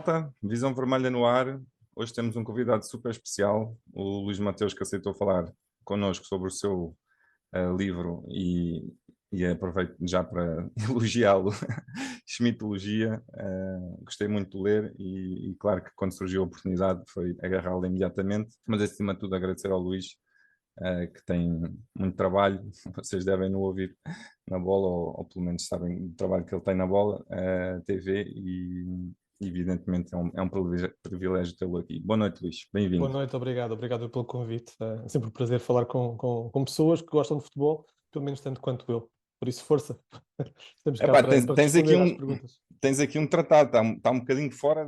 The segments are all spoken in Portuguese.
malta, Visão Vermelha no ar. Hoje temos um convidado super especial, o Luís Mateus, que aceitou falar connosco sobre o seu livro e aproveito já para elogiá-lo. Schmittologia. Gostei muito de ler e claro que quando surgiu a oportunidade foi agarrá-lo imediatamente, mas acima de tudo agradecer ao Luís, que tem muito trabalho. Vocês devem não ouvir na bola, ou pelo menos sabem do trabalho que ele tem na bola, TV, e evidentemente é um privilégio tê-lo aqui. Boa noite, Luís, Boa bem-vindo. noite, obrigado pelo convite. É sempre um prazer falar com pessoas que gostam de futebol, pelo menos tanto quanto eu. Por isso, força. Estamos cá Epá, para responder às perguntas. tens aqui um tratado, está um bocadinho fora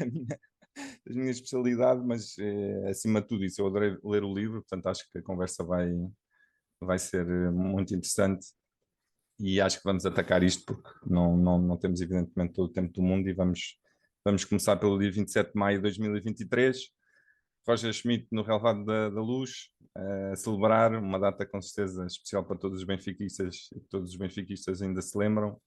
das minhas especialidades, mas acima de tudo isso, eu adorei ler o livro, portanto acho que a conversa vai ser muito interessante. E acho que vamos atacar isto porque não temos evidentemente todo o tempo do mundo, e vamos começar pelo dia 27 de maio de 2023. Roger Schmidt no relevado da Luz, a celebrar uma data com certeza especial para todos os benfiquistas, e todos os benfiquistas ainda se lembram,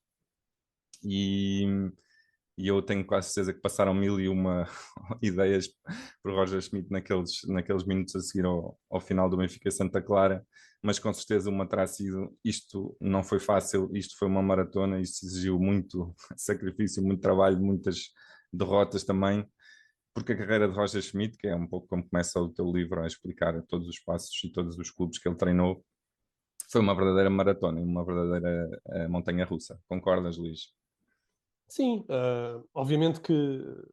e, e eu tenho quase certeza que passaram mil e uma ideias por Roger Schmidt naqueles minutos a seguir ao final do Benfica Santa Clara, mas com certeza uma terá sido: isto não foi fácil, isto foi uma maratona, isto exigiu muito sacrifício, muito trabalho, muitas derrotas também, porque a carreira de Roger Schmidt, que é um pouco como começa o teu livro a explicar todos os passos e todos os clubes que ele treinou, foi uma verdadeira maratona, uma verdadeira montanha-russa. Concordas, Luís? Sim, obviamente que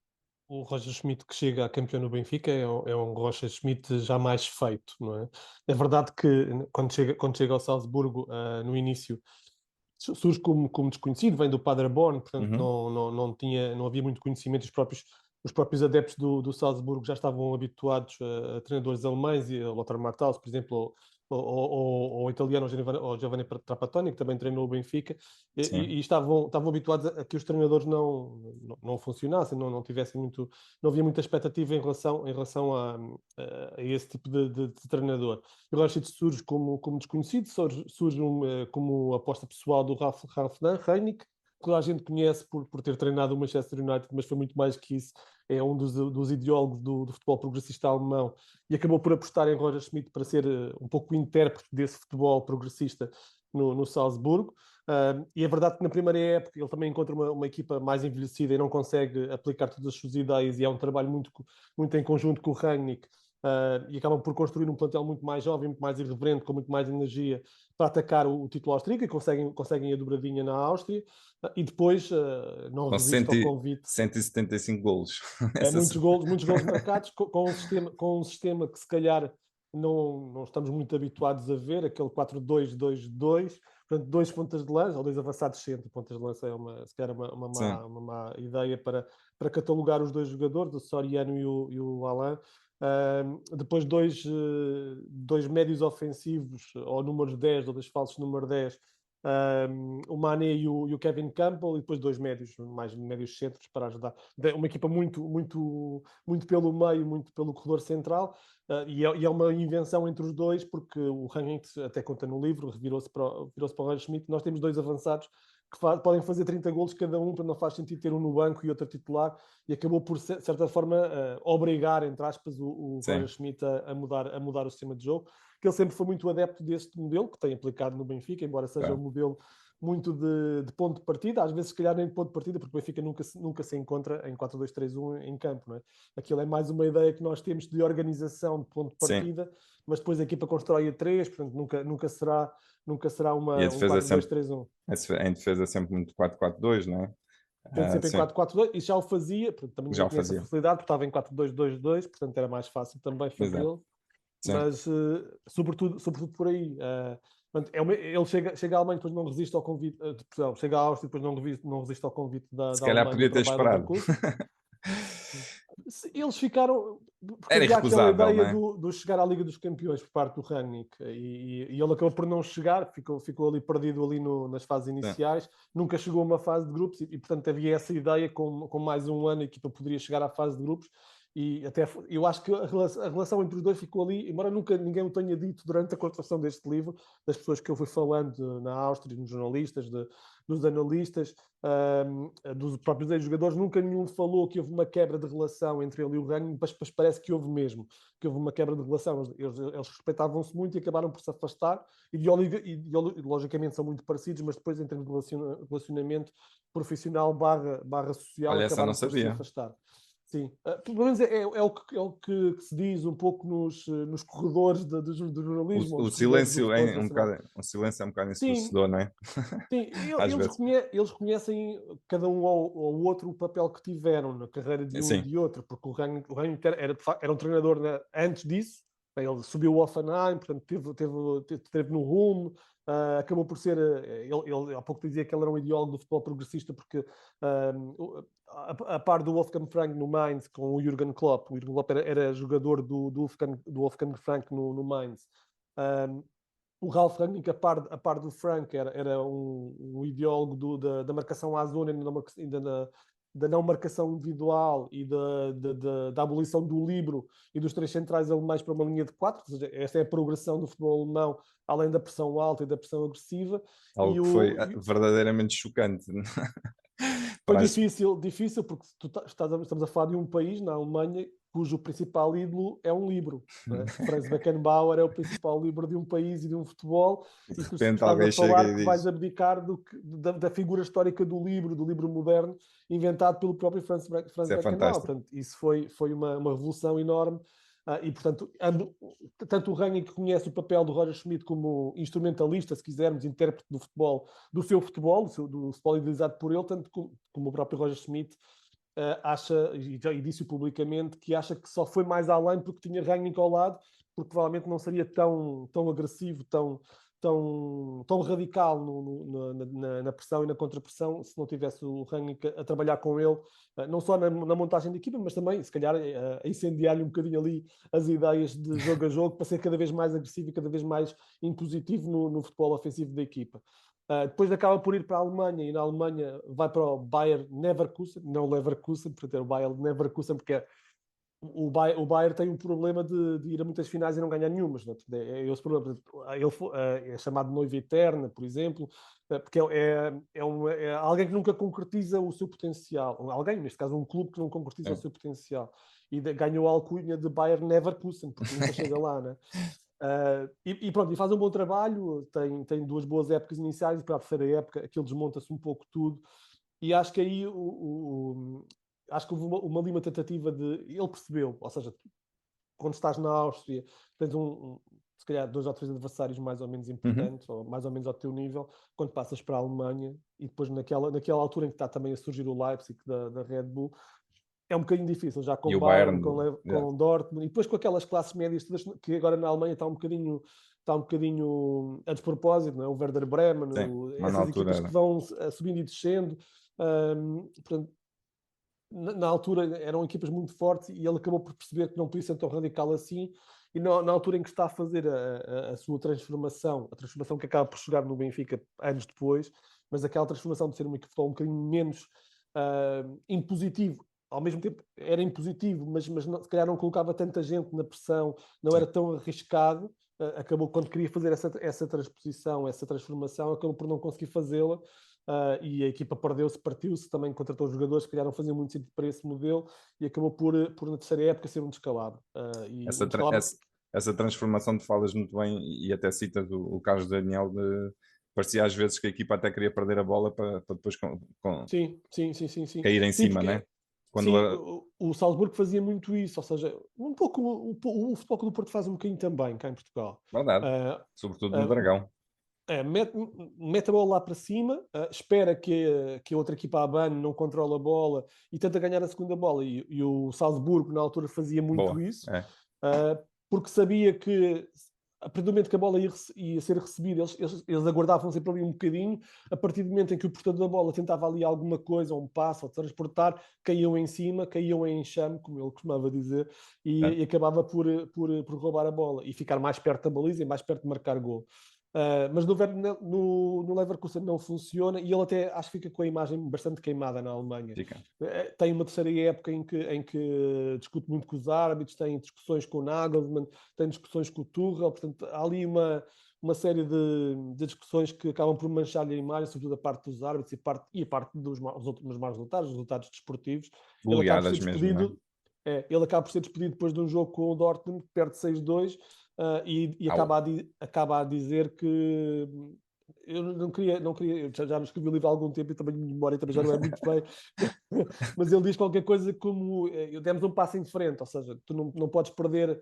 o Roger Schmidt que chega a campeão no Benfica é um Roger Schmidt já mais feito, não é? É verdade que quando chega ao Salzburgo, no início, surge como desconhecido, vem do Paderborn, portanto Uhum. não havia muito conhecimento. Os próprios adeptos do Salzburgo já estavam habituados a treinadores alemães, e a Lothar Matthaus, por exemplo, ou o italiano o Giovanni Trapattoni, que também treinou o Benfica, e Sim, estavam habituados a que os treinadores não funcionassem, não tivessem muito, não havia muita expectativa em relação a esse tipo de treinador. O Rashid surge como desconhecido, surge como aposta pessoal do Ralf Rangnick. Toda a gente conhece por ter treinado o Manchester United, mas foi muito mais que isso. É um dos ideólogos do futebol progressista alemão, e acabou por apostar em Roger Schmidt para ser um pouco o intérprete desse futebol progressista no Salzburgo. E é verdade que na primeira época ele também encontra uma equipa mais envelhecida e não consegue aplicar todas as suas ideias, e é um trabalho muito em conjunto com o Rangnick. E acabam por construir um plantel muito mais jovem, muito mais irreverente, com muito mais energia, para atacar o título austríaco, e conseguem a dobradinha na Áustria. E depois não com resiste ao convite. 175 golos. É, Essa muitos golos marcados, com um sistema que se calhar não estamos muito habituados a ver, aquele 4-2-2-2, portanto, dois pontas de lança, ou dois avançados centro. Pontas de lança se calhar sim, uma má ideia para catalogar os dois jogadores, o Soriano e o Alain. Depois dois médios ofensivos, ou números 10, ou dois falsos número 10, o Mané e o Kevin Campbell, e depois dois médios, mais médios centros para ajudar. Uma equipa muito pelo meio, muito pelo corredor central, e é uma invenção entre os dois, porque o Rangnick até conta no livro, virou-se para o Roger Schmidt: nós temos dois avançados que podem fazer 30 golos cada um, para não faz sentido ter um no banco e outro titular, e acabou por, de certa forma, obrigar, entre aspas, o Roger sim, Schmidt a mudar o sistema de jogo, que ele sempre foi muito adepto deste modelo, que tem aplicado no Benfica, embora seja um claro. modelo muito de ponto de partida, às vezes se calhar nem de ponto de partida, porque o Benfica nunca se encontra em 4-2-3-1 em campo, não é? Aquilo é mais uma ideia que nós temos de organização de ponto de Sim. partida, mas depois a equipa constrói a três, portanto nunca será E a um defesa sempre, 4-2-3-1. em defesa sempre muito 4-4-2, não é? Defende sempre em Sim, 4-4-2, e já o fazia, porque também já não o tinha essa fazia. facilidade, porque estava em 4-2-2-2, portanto era mais fácil também Exato. fazê-lo, Sim, mas sobretudo por aí. Portanto, ele chega à Alemanha, depois não resiste ao convite, perdão, chega à Áustria, depois não resiste ao convite da, se da calhar Alemanha podia ter para o Bayer esperado. Leverkusen. Eles ficaram, porque Era havia aquela irrecusável, não ideia é? do chegar à Liga dos Campeões por parte do Rangnick, e ele acabou por não chegar, ficou ali perdido ali nas fases Sim, iniciais, nunca chegou a uma fase de grupos, e portanto havia essa ideia: com mais um ano a equipa poderia chegar à fase de grupos, e até eu acho que a relação entre os dois ficou ali, embora nunca ninguém o tenha dito durante a construção deste livro, das pessoas que eu fui falando na Áustria, nos jornalistas, dos analistas, dos próprios ex-jogadores, nunca nenhum falou que houve uma quebra de relação entre ele e o Rangnick, mas parece que houve mesmo, que houve uma quebra de relação. Eles respeitavam-se muito e acabaram por se afastar, ideologicamente são muito parecidos, mas depois em termos de relacionamento profissional barra social Olha, essa não acabaram por se sabia. afastar. Sim, pelo menos é o que se diz um pouco nos corredores do jornalismo ou O nos corredores do silêncio futebol é um internacional. bocado, o silêncio é um bocado Sim, ensurdecedor, não é? sim, Às vezes. eles reconhecem cada um ao outro o papel que tiveram na carreira de um e Sim, de outro, porque o Rangnick era um treinador, né, antes disso, ele subiu o Hoffenheim, portanto teve no rumo, acabou por ser, ele há pouco dizia que ele era um ideólogo do futebol progressista, porque a par do Wolfgang Frank no Mainz, com o Jürgen Klopp era jogador do Wolfgang Frank no Mainz. O Ralf Rangnick, a par do Frank, era um ideólogo da marcação à zona, da não marcação individual e da abolição do livro e dos três centrais alemães para uma linha de quatro. Ou seja, esta é a progressão do futebol alemão, além da pressão alta e da pressão agressiva. algo E que foi o, verdadeiramente chocante. Foi Para as... difícil porque estamos a falar de um país, na Alemanha, cujo principal ídolo é um livro. Né? Franz Beckenbauer é o principal livro de um país e de um futebol, De e tu repente estás a alguém chega falar e que vais diz: abdicar da figura histórica do livro moderno, inventado pelo próprio Franz Isso é Beckenbauer. fantástico. Portanto, isso foi uma revolução enorme. E, portanto, tanto o Rangnick conhece o papel do Roger Schmidt como instrumentalista, se quisermos, intérprete do futebol, do seu futebol, do futebol idealizado por ele, tanto como o próprio Roger Schmidt acha, e disse publicamente, que acha que só foi mais além porque tinha Rangnick ao lado, porque provavelmente não seria tão agressivo, tão radical na pressão e na contrapressão se não tivesse o Rangnick a trabalhar com ele, não só na montagem da equipa, mas também, se calhar, a incendiar-lhe um bocadinho ali as ideias de jogo a jogo para ser cada vez mais agressivo e cada vez mais impositivo no futebol ofensivo da equipa. Depois acaba por ir para a Alemanha e na Alemanha vai para o Bayer Leverkusen, não Leverkusen, portanto é o Bayer Leverkusen, porque o Bayern tem um problema de ir a muitas finais e não ganhar nenhumas. Não é? Esse problema. É chamado noiva eterna, por exemplo, porque é alguém que nunca concretiza o seu potencial. Alguém, neste caso, um clube que não concretiza o É. seu potencial. E ganhou a alcunha de Bayern Leverkusen, porque nunca chega lá, né? E pronto, e faz um bom trabalho, tem duas boas épocas iniciais e para a terceira época aquilo desmonta-se um pouco tudo. E acho que aí acho que houve ali uma tentativa de. Ele percebeu, ou seja, quando estás na Áustria, tens se calhar dois ou três adversários mais ou menos Uhum. importantes, ou mais ou menos ao teu nível, quando passas para a Alemanha e depois naquela altura em que está também a surgir o Leipzig da Red Bull, é um bocadinho difícil, já E com o Bayern, Bayern, yeah. com Dortmund, e depois com aquelas classes médias todas, que agora na Alemanha está um bocadinho a despropósito, não é? O Werder Bremen, Sim, mas na essas altura equipas que era. vão subindo e descendo. Portanto, na altura eram equipas muito fortes e ele acabou por perceber que não podia ser tão radical assim. E na altura em que está a fazer a sua transformação, a transformação que acaba por chegar no Benfica anos depois, mas aquela transformação de ser uma equipa um bocadinho menos impositivo, ao mesmo tempo era impositivo, mas não, se calhar não colocava tanta gente na pressão, não Sim. era tão arriscado. Acabou, quando queria fazer essa transposição, essa transformação, acabou por não conseguir fazê-la. E a equipa perdeu-se, partiu-se, também contratou jogadores que não faziam muito sentido para esse modelo e acabou por na terceira época ser um descalabro. E Essa, um descalabro, essa transformação tu falas muito bem e até citas o Carlos Daniel parecia às vezes que a equipa até queria perder a bola para depois sim, sim, sim, sim, sim. cair em Sim, cima, né? porque Quando sim, o Salzburgo fazia muito isso, ou seja, um pouco o Futebol Clube do Porto faz um bocadinho também cá em Portugal. verdade, Uh, sobretudo no uh, Dragão. mete a bola lá para cima, espera que a outra equipa abane, não controla a bola e tenta ganhar a segunda bola. E o Salzburgo, na altura, fazia muito Boa, isso, é. porque sabia que, a partir do momento que a bola ia ser recebida, eles aguardavam sempre ali um bocadinho. A partir do momento em que o portador da bola tentava ali alguma coisa, ou um passo, ou transportar, caíam em cima, caíam em enxame, como ele costumava dizer, É. e acabava por roubar a bola e ficar mais perto da baliza e mais perto de marcar gol. Mas no Leverkusen não funciona e ele até acho que fica com a imagem bastante queimada na Alemanha. Fica. Tem uma terceira época em que discute muito com os árbitros, tem discussões com o Nagelsmann, tem discussões com o Tuchel, portanto há ali uma série de discussões que acabam por manchar-lhe a imagem, sobretudo a parte dos árbitros e a parte dos maus resultados, os resultados desportivos. Ele acaba por ser Goleadas mesmo, não é? despedido, ele acaba por ser despedido depois de um jogo com o Dortmund, que perde 6-2, e Au. acaba a dizer que eu não queria, eu já me escrevi o livro há algum tempo e também a minha memória também já não é muito bem, mas ele diz qualquer coisa como demos um passo em frente, ou seja, tu não podes perder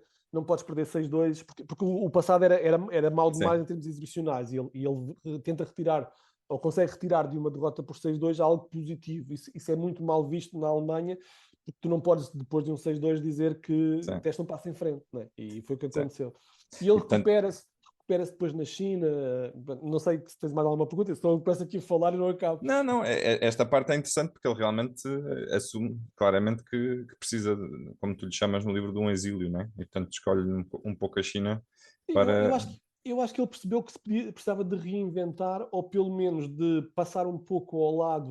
6-2, porque o passado era mau demais Sim. em termos exibicionais e ele tenta retirar, ou consegue retirar de uma derrota por 6-2 algo positivo. Isso é muito mal visto na Alemanha, porque tu não podes, depois de um 6-2, dizer que Sim. deste um passo em frente, não é? E foi o que Sim. aconteceu. E ele E, portanto, recupera-se depois na China. Não sei se tens mais alguma pergunta, senão eu começo aqui a falar e não acabo. não, esta parte é interessante porque ele realmente assume claramente que precisa, como tu lhe chamas no livro, de um exílio, né? E portanto escolhe um pouco a China Eu para. acho que ele percebeu que precisava de reinventar, ou pelo menos de passar um pouco ao lado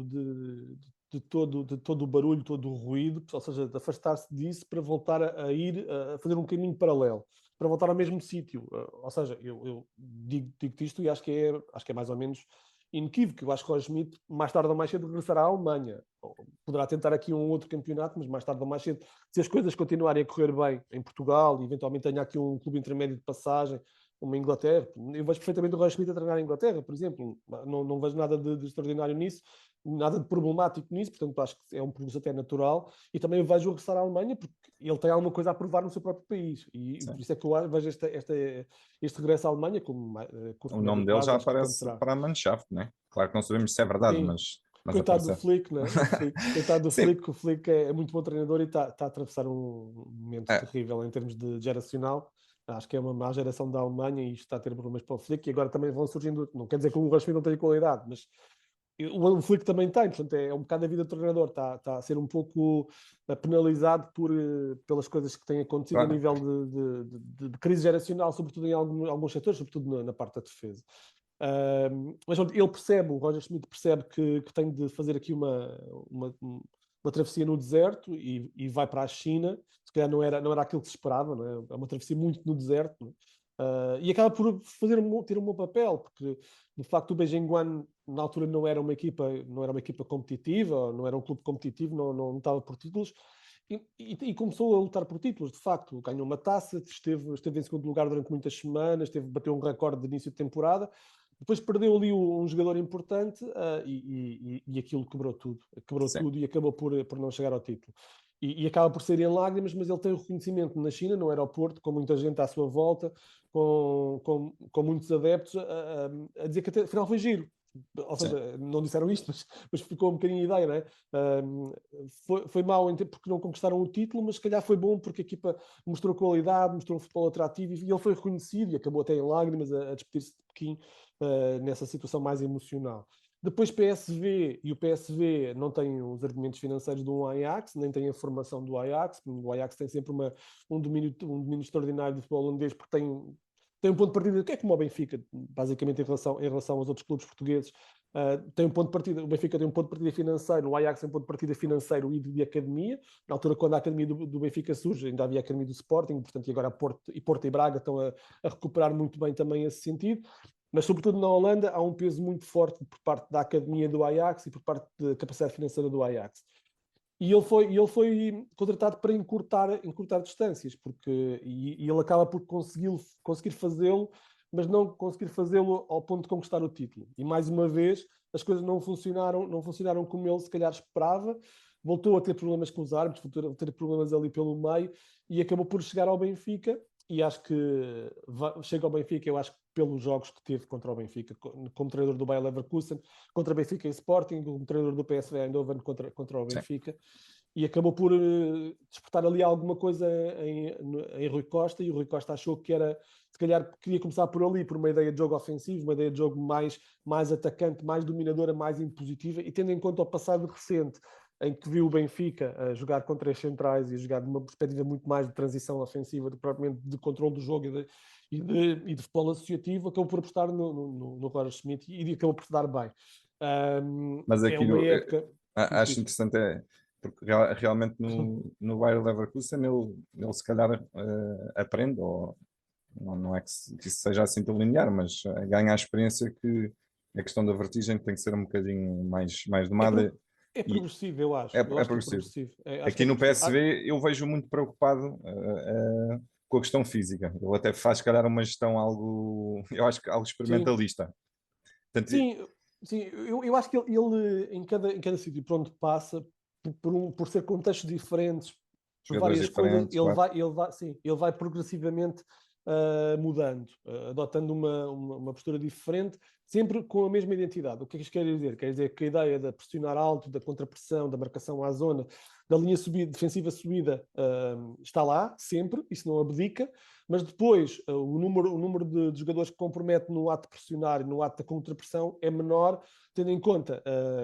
de todo o barulho, todo o ruído, ou seja, de afastar-se disso para voltar a ir a fazer um caminho paralelo, para voltar ao mesmo sítio. Ou seja, eu digo-te isto e acho que é mais ou menos inequívoco. Eu acho que o Roger Schmidt, mais tarde ou mais cedo, regressará à Alemanha. Poderá tentar aqui um outro campeonato, mas mais tarde ou mais cedo, se as coisas continuarem a correr bem em Portugal e eventualmente tenha aqui um clube intermédio de passagem, uma Inglaterra, eu vejo perfeitamente o Roger Schmidt a treinar a Inglaterra, por exemplo, não vejo nada de extraordinário nisso, nada de problemático nisso, portanto acho que é um percurso até natural, e também o vejo regressar à Alemanha porque ele tem alguma coisa a provar no seu próprio país, e por Sim. isso é que eu vejo este regresso à Alemanha como O curto, nome médio dele prazo, já acho que aparece acontecerá. para a Mannschaft, né? Claro que não sabemos se é verdade, Sim, mas coitado do aparece. Flick, né? O Flick. Coitado do Sim. Flick, o Flick é muito bom treinador e está a atravessar um momento É, terrível em termos de geracional. Acho que é uma má geração da Alemanha e isto está a ter problemas para o Flick. E agora também vão surgindo, não quer dizer que o Rasmussen não tenha qualidade, mas o Flick também tem, portanto é um bocado a vida do treinador, está a ser um pouco penalizado pelas coisas que têm acontecido a claro. nível de crise geracional, sobretudo em alguns setores, sobretudo na parte da defesa. Mas ele percebe, o Roger Schmidt percebe que tem de fazer aqui uma travessia no deserto e vai para a China. Se calhar não era aquilo que se esperava, não é? É uma travessia muito no deserto, não é? E acaba por ter um bom papel, porque de facto o Beijing Guan na altura não era uma equipa competitiva, não era um clube competitivo, não lutava por títulos. E começou a lutar por títulos, de facto, ganhou uma taça, esteve em segundo lugar durante muitas semanas, bateu um recorde de início de temporada. Depois perdeu ali um jogador importante, e aquilo quebrou Sim. tudo e acabou por não chegar ao título. E acaba por ser em lágrimas, mas ele tem o reconhecimento na China, no aeroporto, com muita gente à sua volta, com muitos adeptos, a dizer que até, afinal foi giro. Ou Sim. seja, não disseram isto, mas ficou um bocadinho a ideia, não é? Foi mau porque não conquistaram o título, mas se calhar foi bom porque a equipa mostrou qualidade, mostrou um futebol atrativo e ele foi reconhecido e acabou até em lágrimas a despedir-se de Pequim nessa situação mais emocional. Depois PSV, e o PSV não tem os argumentos financeiros do Ajax, nem tem a formação do Ajax. O Ajax tem sempre um domínio extraordinário do futebol holandês, porque tem um ponto de partida que é como o Benfica, basicamente em relação aos outros clubes portugueses. Tem um ponto de partida, o Benfica tem um ponto de partida financeiro, o Ajax tem um ponto de partida financeiro e de academia. Na altura, quando a academia do Benfica surge, ainda havia a academia do Sporting, portanto, e agora Porto e Braga estão a recuperar muito bem também esse sentido. Mas, sobretudo na Holanda, há um peso muito forte por parte da academia do Ajax e por parte da capacidade financeira do Ajax. E ele foi contratado para encurtar distâncias, e ele acaba por conseguir fazê-lo, mas não conseguir fazê-lo ao ponto de conquistar o título. E mais uma vez, as coisas não funcionaram como ele se calhar esperava. Voltou a ter problemas com os árbitros, voltou a ter problemas ali pelo meio e acabou por chegar ao Benfica. E acho que chega ao Benfica, eu acho que pelos jogos que teve contra o Benfica, como treinador do Bayer Leverkusen, contra o Benfica e Sporting, como treinador do PSV Eindhoven contra o Sim. Benfica, e acabou por despertar ali alguma coisa em Rui Costa, e o Rui Costa achou que se calhar queria começar por ali, por uma ideia de jogo ofensivo, uma ideia de jogo mais atacante, mais dominadora, mais impositiva, e tendo em conta o passado recente em que viu o Benfica a jogar com 3 centrais e a jogar numa perspectiva muito mais de transição ofensiva do que propriamente de controle do jogo e de futebol associativo, acabou por apostar no Roger Schmidt e acabou por se dar bem. Mas É aqui uma época... acho interessante porque realmente no Bayer Leverkusen ele se calhar aprende, ou não é que isso seja assim tão linear, mas ganha a experiência que a questão da vertigem tem que ser um bocadinho mais É, domada. é E progressivo, eu acho. é, Eu é acho que é progressivo. progressivo. Acho que Aqui é no progressivo. PSV eu vejo muito preocupado com a questão física. Ele até faz, se calhar, uma gestão algo, eu acho que algo Sim, experimentalista. Portanto, sim, sim. Eu acho que ele em cada sítio por onde passa, por ser contextos diferentes, por jogadores várias coisas, diferentes, claro. sim, ele vai progressivamente mudando, adotando uma postura diferente, sempre com a mesma identidade. O que é que isto quer dizer? Quer dizer que a ideia da pressionar alto, da contrapressão, da marcação à zona, da linha defensiva subida, está lá, sempre, isso não abdica, mas depois o número de jogadores que compromete no ato de pressionar e no ato da contrapressão é menor, tendo em conta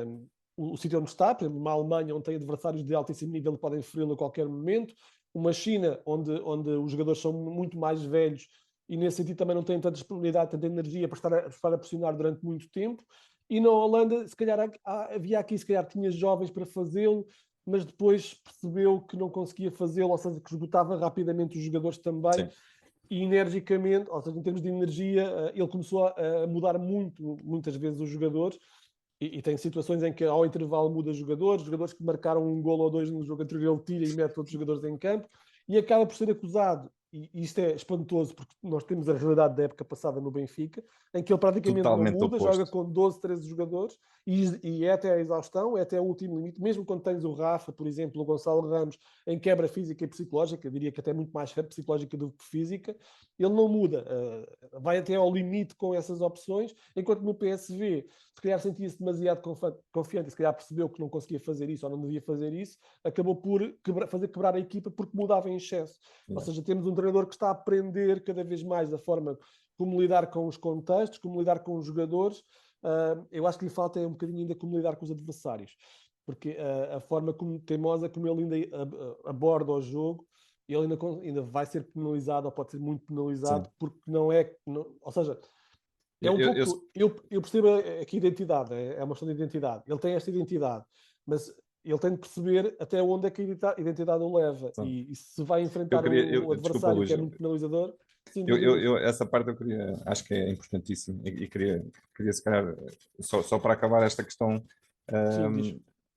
o sítio onde está, por exemplo, uma Alemanha onde tem adversários de altíssimo nível que podem feri-lo a qualquer momento, uma China onde os jogadores são muito mais velhos e nesse sentido também não têm tanta disponibilidade, tanta energia para estar a pressionar durante muito tempo, e na Holanda se calhar havia aqui, se calhar tinha jovens para fazê-lo, mas depois percebeu que não conseguia fazê-lo, ou seja, que esgotava rapidamente os jogadores também, Sim. e energicamente, ou seja, em termos de energia, ele começou a mudar muitas vezes os jogadores, e tem situações em que ao intervalo muda jogadores que marcaram um golo ou dois no jogo anterior ele tira e mete outros jogadores em campo, e acaba por ser acusado, e isto é espantoso porque nós temos a realidade da época passada no Benfica, em que ele praticamente não Totalmente muda, joga oposto. com 12, 13 jogadores, e é até a exaustão, é até o último limite, mesmo quando tens o Rafa, por exemplo, o Gonçalo Ramos, em quebra física e psicológica, eu diria que até muito mais psicológica do que física, ele não muda, vai até ao limite com essas opções, enquanto no PSV se calhar sentia-se demasiado confiante e se calhar percebeu que não conseguia fazer isso ou não devia fazer isso, acabou por fazer quebrar a equipa porque mudava em excesso. Ou Yeah. seja, temos um treinador que está a aprender cada vez mais da forma como lidar com os contextos, como lidar com os jogadores. Eu acho que lhe falta um bocadinho ainda como lidar com os adversários, porque a forma teimosa como ele ainda aborda o jogo, ele ainda vai ser penalizado ou pode ser muito penalizado Sim. porque não é... ou seja, é um Eu, pouco. Eu percebo aqui a identidade, é uma questão de identidade. Ele tem esta identidade, mas ele tem de perceber até onde é que a identidade o leva. sim. E se vai Eu enfrentar queria, um desculpa, adversário Luís, que é muito penalizador, sim, diz, Luís. essa parte eu queria, acho que é importantíssimo e queria se calhar, só para acabar esta questão Sim, diz. um,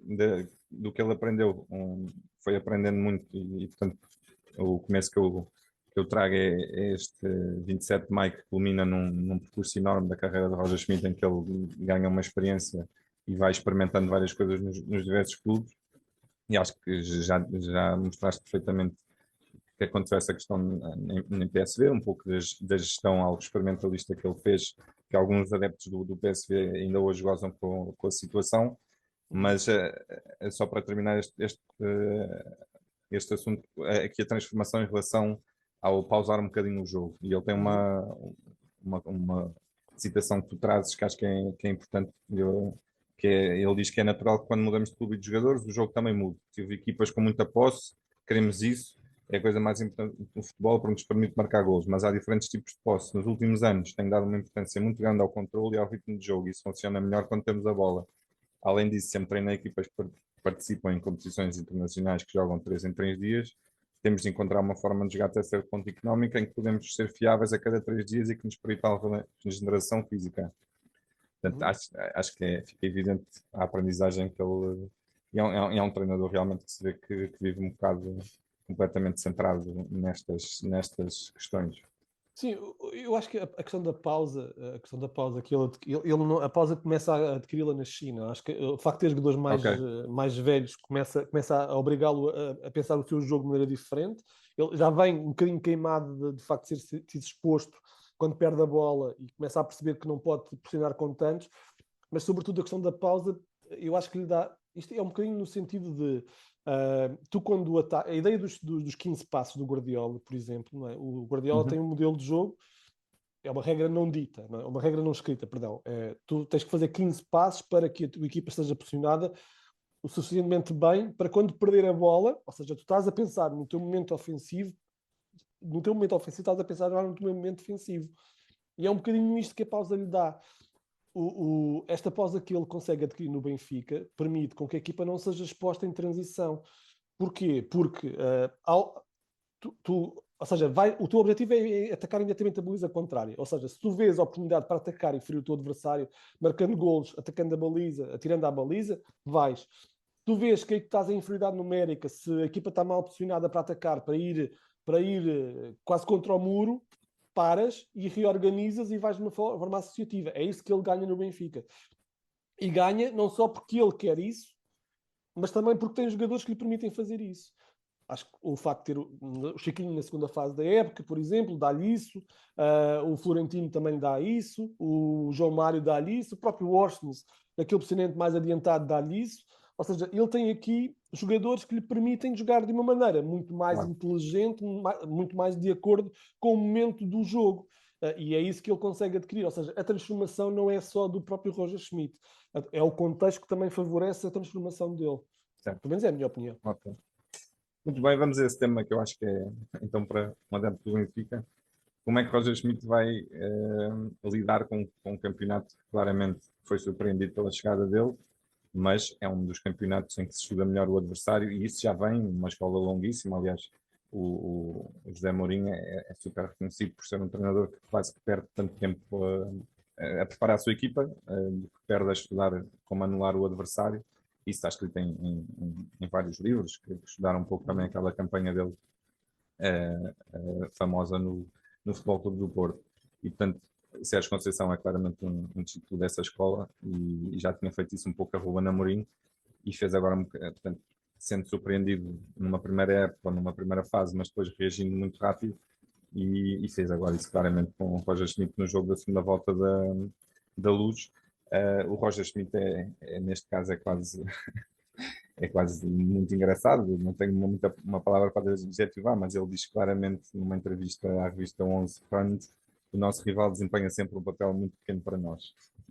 do que ele aprendeu, foi aprendendo muito portanto, o começo que eu trago é este 27 de maio que culmina num percurso enorme da carreira de Roger Schmidt, em que ele ganha uma experiência e vai experimentando várias coisas nos diversos clubes, e acho que já mostraste perfeitamente que aconteceu essa questão em PSV, um pouco da gestão algo experimentalista que ele fez, que alguns adeptos do PSV ainda hoje gozam com a situação, Uhum. mas só para terminar este assunto, aqui a transformação em relação ao pausar um bocadinho o jogo, e ele tem Uhum. uma citação que tu trazes que acho que é importante, ele diz que é natural que quando mudamos de clube e de jogadores, o jogo também muda. Tive equipas com muita posse, queremos isso, é a coisa mais importante no futebol porque nos permite marcar gols, mas há diferentes tipos de posse. Nos últimos anos tem dado uma importância muito grande ao controle e ao ritmo de jogo, e isso funciona melhor quando temos a bola. Além disso, sempre treinei equipas que participam em competições internacionais que jogam 3 em 3 dias. Temos de encontrar uma forma de jogar até certo ponto económica em que podemos ser fiáveis a cada 3 dias e que nos permita a regeneração física. Portanto, Uhum. acho que fica evidente a aprendizagem que ele. É um treinador realmente que se vê que vive um bocado completamente centrado nestas questões. Sim, eu acho que a questão da pausa que ele a pausa começa a adquiri-la na China. Acho que o facto de ter jogadores Ok, mais velhos começa a obrigá-lo a pensar o seu jogo de maneira diferente. Ele já vem um bocadinho queimado de facto de ser exposto quando perde a bola e começa a perceber que não pode pressionar com tantos, mas sobretudo a questão da pausa, eu acho que lhe dá. Isto é um bocadinho no sentido de tu quando a ideia dos 15 passos do Guardiola, por exemplo, não é? O Guardiola tem uhum, um modelo de jogo, é uma regra não dita, não é? Uma regra não escrita, perdão. Tu tens que fazer 15 passos para que a tua equipa esteja posicionada o suficientemente bem para quando perder a bola, ou seja, tu estás a pensar no teu momento ofensivo, estás a pensar agora no teu momento defensivo. E é um bocadinho isto que a pausa lhe dá. Esta pausa que ele consegue adquirir no Benfica permite com que a equipa não seja exposta em transição. Porquê? Porque ou seja, o teu objetivo é atacar imediatamente a baliza contrária. Ou seja, se tu vês a oportunidade para atacar e ferir o teu adversário, marcando golos, atacando a baliza, atirando à baliza, vais. Tu vês que aí estás em inferioridade numérica, se a equipa está mal posicionada para atacar, para ir quase contra o muro, paras e reorganizas e vais de uma forma associativa. É isso que ele ganha no Benfica. E ganha não só porque ele quer isso, mas também porque tem jogadores que lhe permitem fazer isso. Acho que o facto de ter o Chiquinho na segunda fase da época, por exemplo, dá-lhe isso. O Florentino também dá isso. O João Mário dá-lhe isso. O próprio Washington, naquele posicionamento mais adiantado, dá-lhe isso. Ou seja, ele tem aqui jogadores que lhe permitem jogar de uma maneira muito mais inteligente, muito mais de acordo com o momento do jogo. E é isso que ele consegue adquirir. Ou seja, a transformação não é só do próprio Roger Schmidt. É o contexto que também favorece a transformação dele. Certo. Pelo menos é a minha opinião. Okay. Muito bem, vamos a esse tema que eu acho que é, então, para um adepto do Benfica. Como é que Roger Schmidt vai lidar com um campeonato que claramente foi surpreendido pela chegada dele, mas é um dos campeonatos em que se estuda melhor o adversário, e isso já vem uma escola longuíssima. Aliás, o José Mourinho é super reconhecido por ser um treinador que quase que perde tanto tempo a preparar a sua equipa, que perde a estudar como anular o adversário. Isso está escrito em vários livros, que estudaram um pouco também aquela campanha dele famosa no Futebol Clube do Porto. E, portanto, Sérgio Conceição é claramente um discípulo dessa escola e já tinha feito isso um pouco a Ruben Amorim e fez agora, portanto, sendo surpreendido numa primeira época, numa primeira fase, mas depois reagindo muito rápido e fez agora isso claramente com o Roger Schmidt no jogo da segunda volta da Luz. O Roger Schmidt neste caso é quase muito engraçado, não tenho uma palavra para adjetivar, mas ele diz claramente numa entrevista à revista 11 Fund que o nosso rival desempenha sempre um papel muito pequeno para nós.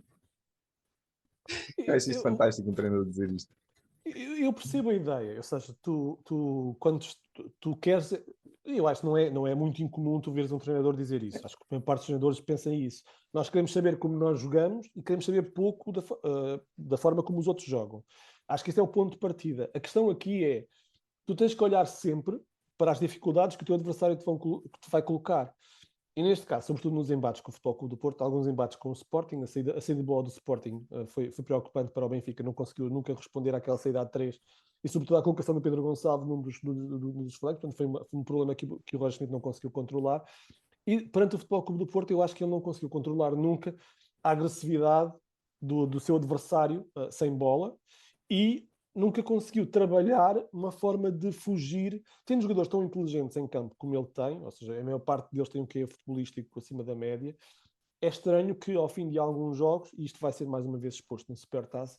Eu acho isto fantástico, um treinador dizer isto. Eu percebo a ideia, ou seja, quando tu queres, eu acho que não é muito incomum tu veres um treinador dizer isso. Acho que a maior parte dos treinadores pensam isso. Nós queremos saber como nós jogamos e queremos saber pouco da forma como os outros jogam. Acho que esse é o ponto de partida. A questão aqui é, tu tens que olhar sempre para as dificuldades que o teu adversário te vai colocar. E neste caso, sobretudo nos embates com o Futebol Clube do Porto, alguns embates com o Sporting, a saída de bola do Sporting foi preocupante para o Benfica, não conseguiu nunca responder àquela saída a 3 e sobretudo à colocação do Pedro Gonçalves num dos flancos, portanto foi um problema que o Roger Schmidt não conseguiu controlar. E perante o Futebol Clube do Porto, eu acho que ele não conseguiu controlar nunca a agressividade do seu adversário sem bola e nunca conseguiu trabalhar uma forma de fugir. Tendo jogadores tão inteligentes em campo como ele tem, ou seja, a maior parte deles tem um QI futebolístico acima da média, é estranho que ao fim de alguns jogos, e isto vai ser mais uma vez exposto no Supertaça,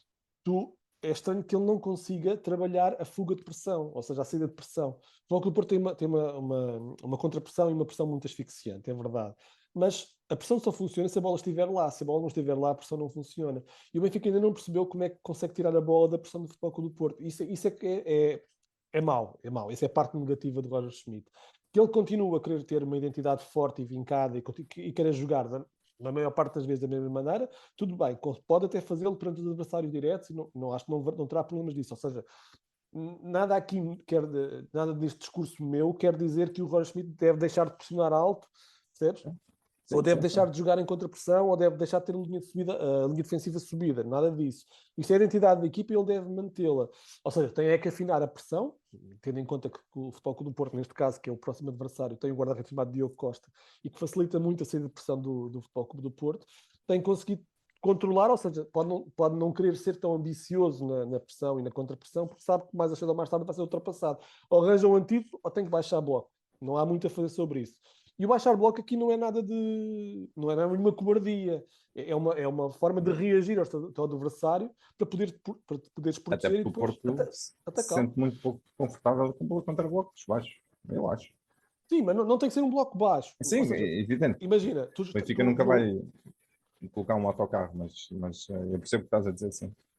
é estranho que ele não consiga trabalhar a fuga de pressão, ou seja, a saída de pressão. O Futebol Porto tem uma contrapressão e uma pressão muito asfixiante, é verdade. Mas a pressão só funciona se a bola estiver lá. Se a bola não estiver lá, a pressão não funciona. E o Benfica ainda não percebeu como é que consegue tirar a bola da pressão do Futebol Clube do Porto. Isso é mau, é mau. Isso é a parte negativa do Roger Schmidt. Que ele continua a querer ter uma identidade forte e vincada e querer jogar na maior parte das vezes da mesma maneira, tudo bem, pode até fazê-lo perante os adversários diretos e não acho que não terá problemas disso. Ou seja, nada aqui, nada deste discurso meu quer dizer que o Roger Schmidt deve deixar de pressionar alto, percebes? Ou deve deixar de jogar em contrapressão, ou deve deixar de ter uma linha defensiva subida, nada disso. Isto é a identidade da equipa e ele deve mantê-la. Ou seja, tem que afinar a pressão, tendo em conta que o Futebol Clube do Porto, neste caso, que é o próximo adversário, tem um guarda-redes chamado Diogo Costa e que facilita muito a saída de pressão do Futebol Clube do Porto, tem conseguido controlar, ou seja, pode não querer ser tão ambicioso na pressão e na contrapressão, porque sabe que mais cedo ou mais tarde vai ser ultrapassado. Ou arranja um antídoto ou tem que baixar bloco. Não há muito a fazer sobre isso. E o baixar bloco aqui não é nada nenhuma cobardia. É uma forma de reagir ao teu adversário para poderes proteger até e depois se sente muito pouco confortável com contra-blocos baixos, eu acho. Sim, mas não tem que ser um bloco baixo. Sim, seja, é evidente. Imagina, O Benfica nunca vai colocar um autocarro, mas eu percebo o que estás a dizer, sim.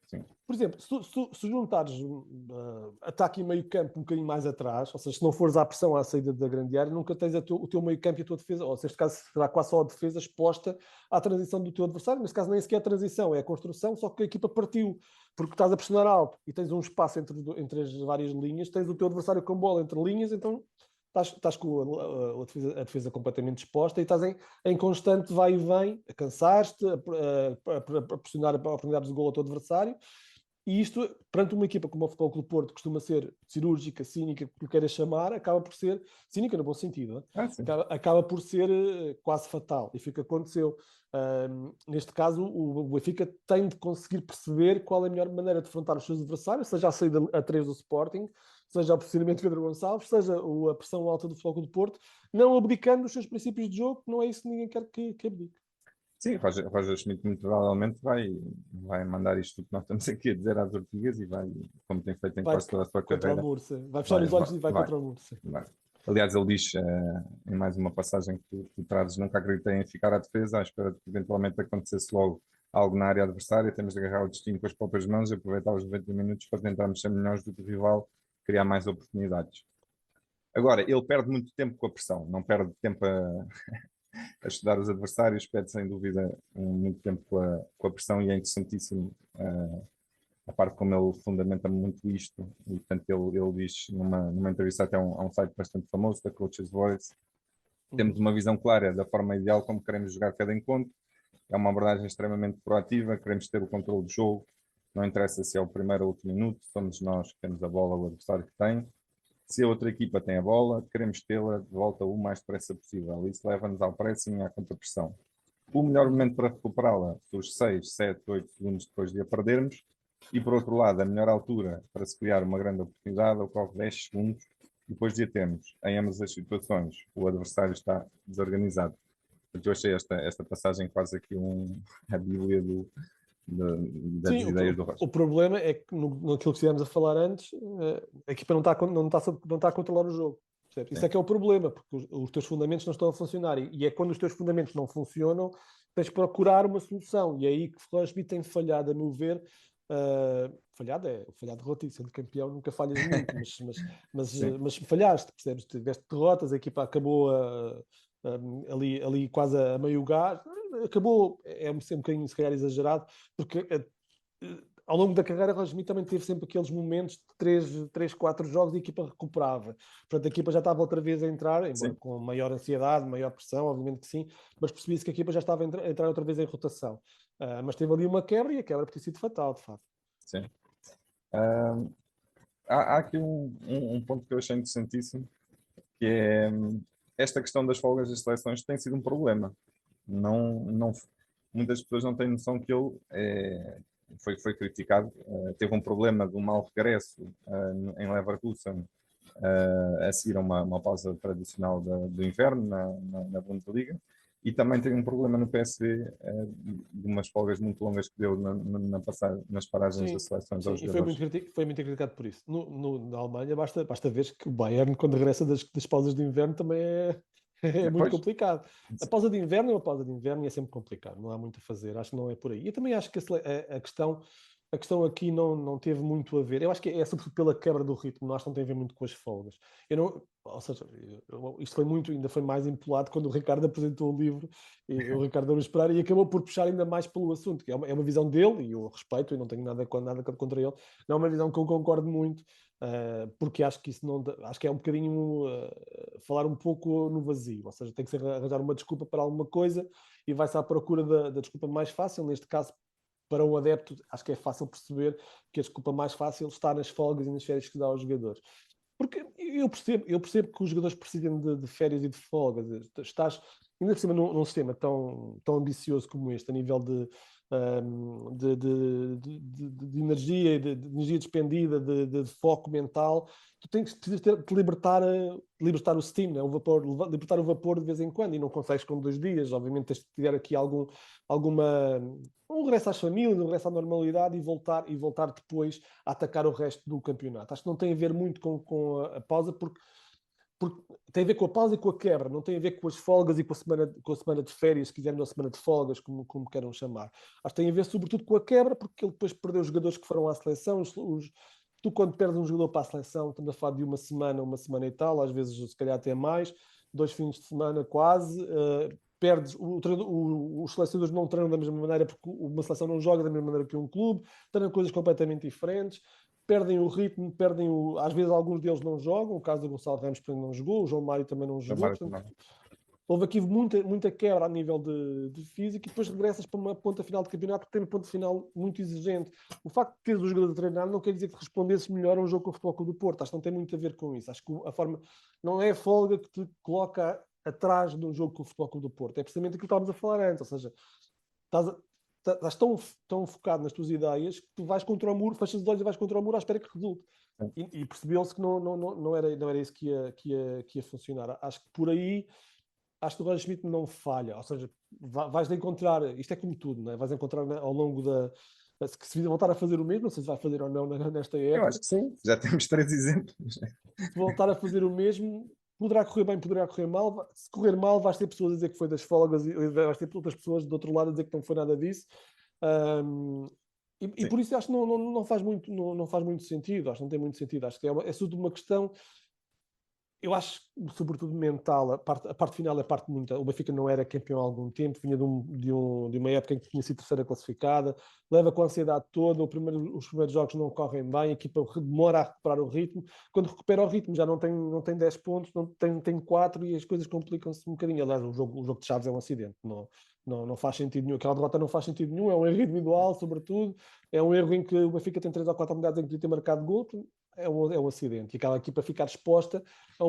Sim. Por exemplo, se juntares ataque e meio campo um bocadinho mais atrás, ou seja, se não fores à pressão à saída da grande área, nunca tens o teu meio campo e a tua defesa, ou seja, neste caso será quase só a defesa exposta à transição do teu adversário. Neste caso nem sequer é transição, é a construção, só que a equipa partiu, porque estás a pressionar alto e tens um espaço entre as várias linhas, tens o teu adversário com bola entre linhas, então estás com a defesa completamente exposta e estás em constante vai e vem, a cansar-te, a pressionar a oportunidade de gol ao teu adversário. E isto, perante uma equipa como o Futebol Clube do Porto, costuma ser cirúrgica, cínica, que queiras chamar, acaba por ser, cínica no bom sentido, acaba por ser quase fatal. E foi o que aconteceu. Neste caso, o Benfica tem de conseguir perceber qual é a melhor maneira de enfrentar os seus adversários, seja a saída a 3 do Sporting, seja o posicionamento de Pedro Gonçalves, seja a pressão alta do Futebol Clube do Porto, não abdicando dos seus princípios de jogo, que não é isso que ninguém quer que abdique. Sim, Roger Schmidt muito provavelmente vai mandar isto que nós estamos aqui a dizer às Ortigas e vai, como tem feito em Vai quase toda a sua contra o carreira, Mursa. Vai fechar os olhos e vai vai, contra o Mursa. vai. Aliás, ele diz em mais uma passagem que tu trazes, nunca acreditei em ficar à defesa, à espera de que eventualmente acontecesse logo algo na área adversária, temos de agarrar o destino com as próprias mãos e aproveitar os 90 minutos para tentarmos ser melhores do que o rival, criar mais oportunidades. Agora, ele perde muito tempo com a pressão, não perde tempo a estudar os adversários, perde sem dúvida muito tempo com a pressão e é interessantíssimo a parte como ele fundamenta muito isto e portanto ele diz numa entrevista até a um site bastante famoso, da Coach's Voice, temos uma visão clara da forma ideal como queremos jogar cada encontro, é uma abordagem extremamente proativa, queremos ter o controle do jogo, não interessa se é o primeiro ou o último minuto, somos nós que temos a bola, o adversário que tem. Se a outra equipa tem a bola, queremos tê-la de volta o mais depressa possível. Isso leva-nos ao pressing e à contra-pressão. O melhor momento para recuperá-la surge 6, 7, 8 segundos depois de a perdermos. E, por outro lado, a melhor altura para se criar uma grande oportunidade ocorre 10 segundos depois de a termos. Em ambas as situações, o adversário está desorganizado. Portanto, eu achei esta passagem quase aqui a bíblia das Sim, ideias do Rocha. o problema é que naquilo que estivemos a falar antes, a equipa não está a controlar o jogo. Isso é que é o problema, porque os teus fundamentos não estão a funcionar. E é quando os teus fundamentos não funcionam, tens de procurar uma solução. E é aí que o Roger Schmidt tem falhado, a meu ver. Falhado relativo, sendo campeão nunca falhas muito, mas falhaste, percebes? Tiveste derrotas, a equipa acabou ali quase a meio gás, acabou, é sempre um bocadinho se calhar exagerado, porque ao longo da carreira Roger Schmidt também teve sempre aqueles momentos de 3, 4 jogos e a equipa recuperava. Portanto, a equipa já estava outra vez a entrar, embora com maior ansiedade, maior pressão, obviamente que sim, mas percebia-se que a equipa já estava a entrar outra vez em rotação. Mas teve ali uma quebra e a quebra podia ter sido fatal, de facto. Sim. Há aqui um ponto que eu achei interessantíssimo, que é esta questão das folgas das seleções tem sido um problema. Muitas pessoas não têm noção que ele foi criticado, teve um problema de um mau regresso em Leverkusen a seguir a uma pausa tradicional do inverno na Bundesliga e também tem um problema no PSV de umas folgas muito longas que deu nas paragens das seleções aos jogadores. Foi muito criticado por isso. Na Alemanha basta ver que o Bayern, quando regressa das pausas de inverno, também é muito complicado. A pausa de inverno é uma pausa de inverno e é sempre complicado, não há muito a fazer, acho que não é por aí. Eu também acho que a questão aqui não teve muito a ver. Eu acho que é sobretudo pela quebra do ritmo, não acho que não tem a ver muito com as folgas. Ou seja, isto ainda foi mais empolado quando o Ricardo apresentou o livro, e o Ricardo não esperar e acabou por puxar ainda mais pelo assunto, que é uma visão dele, e eu respeito, e não tenho nada contra ele, não é uma visão que eu concordo muito, porque acho que isso acho que é um bocadinho falar um pouco no vazio, ou seja, tem que ser arranjar uma desculpa para alguma coisa e vai-se à procura da desculpa mais fácil, neste caso para um adepto, acho que é fácil perceber que a desculpa mais fácil está nas folgas e nas férias que dá aos jogadores. Porque eu percebo que os jogadores precisam de férias e de folgas. Estás, ainda por cima, num sistema tão ambicioso como este, a nível de energia, de energia despendida, de foco mental, tu tens que te libertar o steam, né? Libertar o vapor de vez em quando, e não consegues com 2 dias. Obviamente tens de ter aqui um regresso às famílias, um regresso à normalidade e voltar depois a atacar o resto do campeonato. Acho que não tem a ver muito com a pausa, porque porque tem a ver com a pausa e com a quebra, não tem a ver com as folgas e com a semana de férias, se quiserem, ou a semana de folgas, como queiram chamar. Acho que tem a ver sobretudo com a quebra, porque ele depois perdeu os jogadores que foram à seleção. Tu, quando perdes um jogador para a seleção, estamos a falar de uma semana e tal, às vezes se calhar até mais, 2 fins de semana quase, perdes, os selecionadores não treinam da mesma maneira, porque uma seleção não joga da mesma maneira que um clube, treinam coisas completamente diferentes, perdem o ritmo, às vezes alguns deles não jogam, o caso do Gonçalo Ramos não jogou, o João Mário também não jogou, portanto, houve aqui muita quebra a nível de físico, e depois regressas para uma ponta final de campeonato que tem uma ponta final muito exigente. O facto de teres o jogador a treinar não quer dizer que respondesses melhor a um jogo com o Futebol Clube do Porto. Acho que não tem muito a ver com isso. Acho que a forma não é a folga que te coloca atrás de um jogo com o Futebol Clube do Porto. É precisamente aquilo que estávamos a falar antes, ou seja, estás tão focado nas tuas ideias que tu vais contra o muro, fechas os olhos e vais contra o muro à espera que resulte. E percebeu-se que não era isso que ia funcionar. Acho que por aí, acho que o Roger Schmidt não falha. Ou seja, vais encontrar, isto é como tudo, não é? Vais encontrar ao longo se voltar a fazer o mesmo, não sei se vai fazer ou não nesta época. Eu acho que sim, já temos 3 exemplos. Se voltar a fazer o mesmo, poderá correr bem, poderá correr mal. Se correr mal, vais ter pessoas a dizer que foi das folgas, e vais ter outras pessoas do outro lado a dizer que não foi nada disso. E por isso acho que não faz muito sentido. Acho que não tem muito sentido. Acho que é tudo uma questão. Eu acho, sobretudo mental, a parte final é parte muito. O Benfica não era campeão há algum tempo, vinha de uma época em que tinha sido terceira classificada, leva com a ansiedade toda, os primeiros jogos não correm bem, a equipa demora a recuperar o ritmo. Quando recupera o ritmo já não tem 10 pontos, tem 4, e as coisas complicam-se um bocadinho. Aliás, o jogo de Chaves é um acidente, não faz sentido nenhum. Aquela derrota não faz sentido nenhum, é um erro individual, sobretudo. É um erro em que o Benfica tem 3 ou 4 unidades em que podia ter marcado gol. É um acidente. E aquela equipa ficar exposta a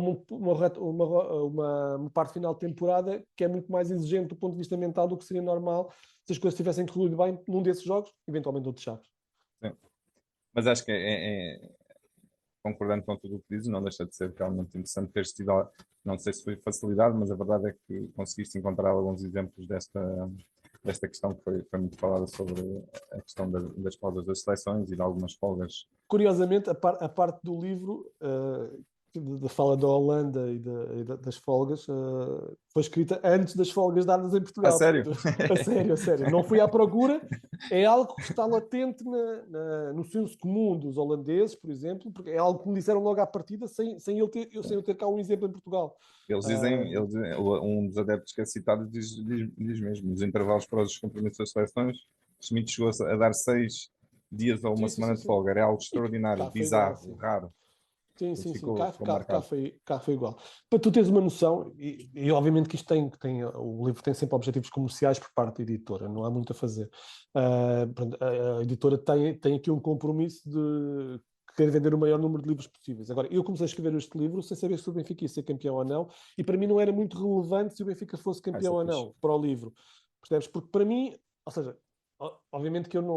uma parte final de temporada que é muito mais exigente do ponto de vista mental do que seria normal se as coisas tivessem corrido bem num desses jogos, eventualmente outros Chaves. Sim. Mas acho que concordando com tudo o que dizes, não deixa de ser realmente interessante teres tido, não sei se foi facilidade, mas a verdade é que conseguiste encontrar alguns exemplos desta questão que foi muito falada sobre a questão das pausas das seleções e de algumas folgas. Curiosamente, a parte do livro da fala da Holanda e das folgas foi escrita antes das folgas dadas em Portugal. A sério? A sério. Não fui à procura. É algo que está latente no senso comum dos holandeses, por exemplo, porque é algo que me disseram logo à partida, sem eu ter cá um exemplo em Portugal. Eles dizem, um dos adeptos que é citado diz mesmo, nos intervalos para os cumprimentos das seleções, Schmidt chegou a dar 6 dias ou uma semana de folga. Era algo extraordinário, bizarro, raro. Sim. Cá foi igual. Para tu teres uma noção, e obviamente que isto o livro tem sempre objetivos comerciais por parte da editora, não há muito a fazer. A editora tem aqui um compromisso de querer vender o maior número de livros possíveis. Agora, eu comecei a escrever este livro sem saber se o Benfica ia ser campeão ou não, e para mim não era muito relevante se o Benfica fosse campeão ou não para o livro. Percebes? Porque para mim, ou seja, obviamente que eu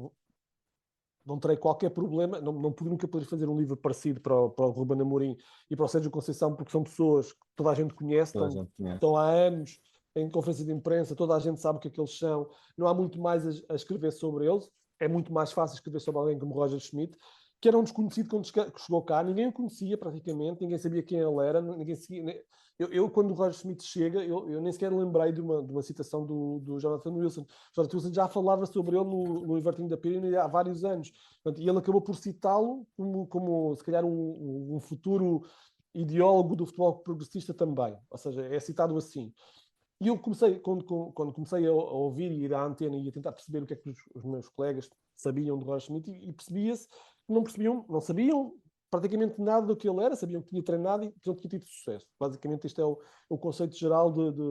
não terei qualquer problema, nunca poderia fazer um livro parecido para o Ruben Amorim e para o Sérgio Conceição, porque são pessoas que toda a gente conhece, estão há anos em conferência de imprensa, toda a gente sabe o que é que eles são, não há muito mais a escrever sobre eles, é muito mais fácil escrever sobre alguém como Roger Schmidt, que era um desconhecido quando chegou cá, ninguém o conhecia praticamente, ninguém sabia quem ele era, ninguém seguia. Eu, quando o Roger Schmidt chega, eu nem sequer lembrei de uma citação do Jonathan Wilson. Jonathan Wilson já falava sobre ele no Invertindo da Pirâmide há vários anos. Portanto, e ele acabou por citá-lo como se calhar um futuro ideólogo do futebol progressista também. Ou seja, é citado assim. E eu comecei, quando comecei a ouvir e ir à antena e a tentar perceber o que é que os meus colegas sabiam de Roger Schmidt, e percebia-se que não sabiam praticamente nada do que ele era, sabiam que tinha treinado e que não tinha tido sucesso. Basicamente, este é o conceito geral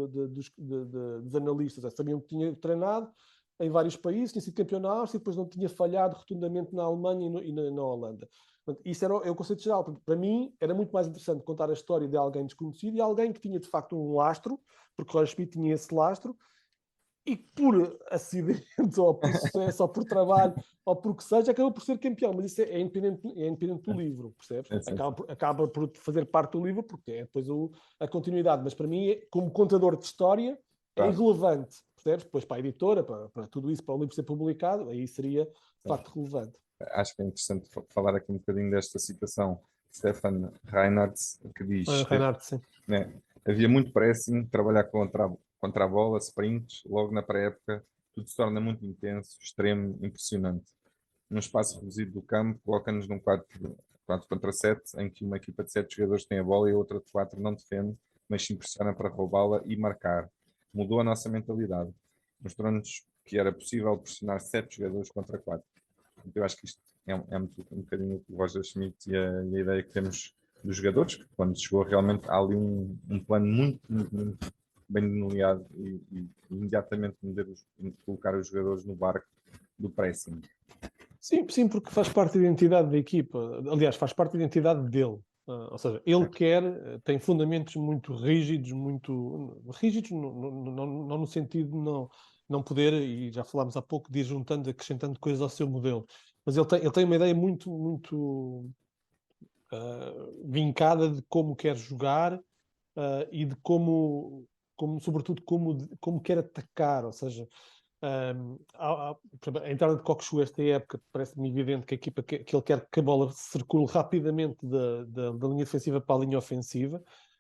dos analistas. Sabiam que tinha treinado em vários países, tinha sido campeão na Áustria e depois não tinha falhado rotundamente na Alemanha e na Holanda. Portanto, isso é o conceito geral. Para mim, era muito mais interessante contar a história de alguém desconhecido e alguém que tinha, de facto, um lastro, porque Roger Schmidt tinha esse lastro, e por acidente, ou por sucesso, ou por trabalho, ou por o que seja, acaba por ser campeão. Mas isso é independente do livro, percebes? Acaba por fazer parte do livro, porque é depois a continuidade. Mas para mim, como contador de história, é irrelevante, percebes? Depois para a editora, para tudo isso, para o livro ser publicado, aí seria de facto relevante. Acho que é interessante falar aqui um bocadinho desta situação Stefan Reinhardt, que diz que Reinhardt, sim. né, havia muito pressing, trabalhar contra a bola, sprints, logo na pré-época, tudo se torna muito intenso, extremo, impressionante. Num espaço reduzido do campo, coloca-nos num 4 contra 7, em que uma equipa de 7 jogadores tem a bola e a outra de 4 não defende, mas se impressiona para roubá-la e marcar. Mudou a nossa mentalidade. Mostrou-nos que era possível pressionar 7 jogadores contra 4. Eu acho que isto é um bocadinho o Roger Schmidt e a ideia que temos dos jogadores, que quando chegou realmente há ali um plano muito bem delineado e imediatamente colocar os jogadores no barco do pressing. Sim, sim, porque faz parte da identidade da equipa. Aliás, faz parte da identidade dele. Ou seja, ele tem fundamentos muito rígidos, não no sentido de não poder, e já falámos há pouco, de ir juntando, acrescentando coisas ao seu modelo. Mas ele tem uma ideia muito vincada de como quer jogar e de sobretudo, como quer atacar. Ou seja, por exemplo, a entrada de Cockchu esta época parece-me evidente que a equipa que ele quer que a bola circule rapidamente da linha defensiva para a linha ofensiva.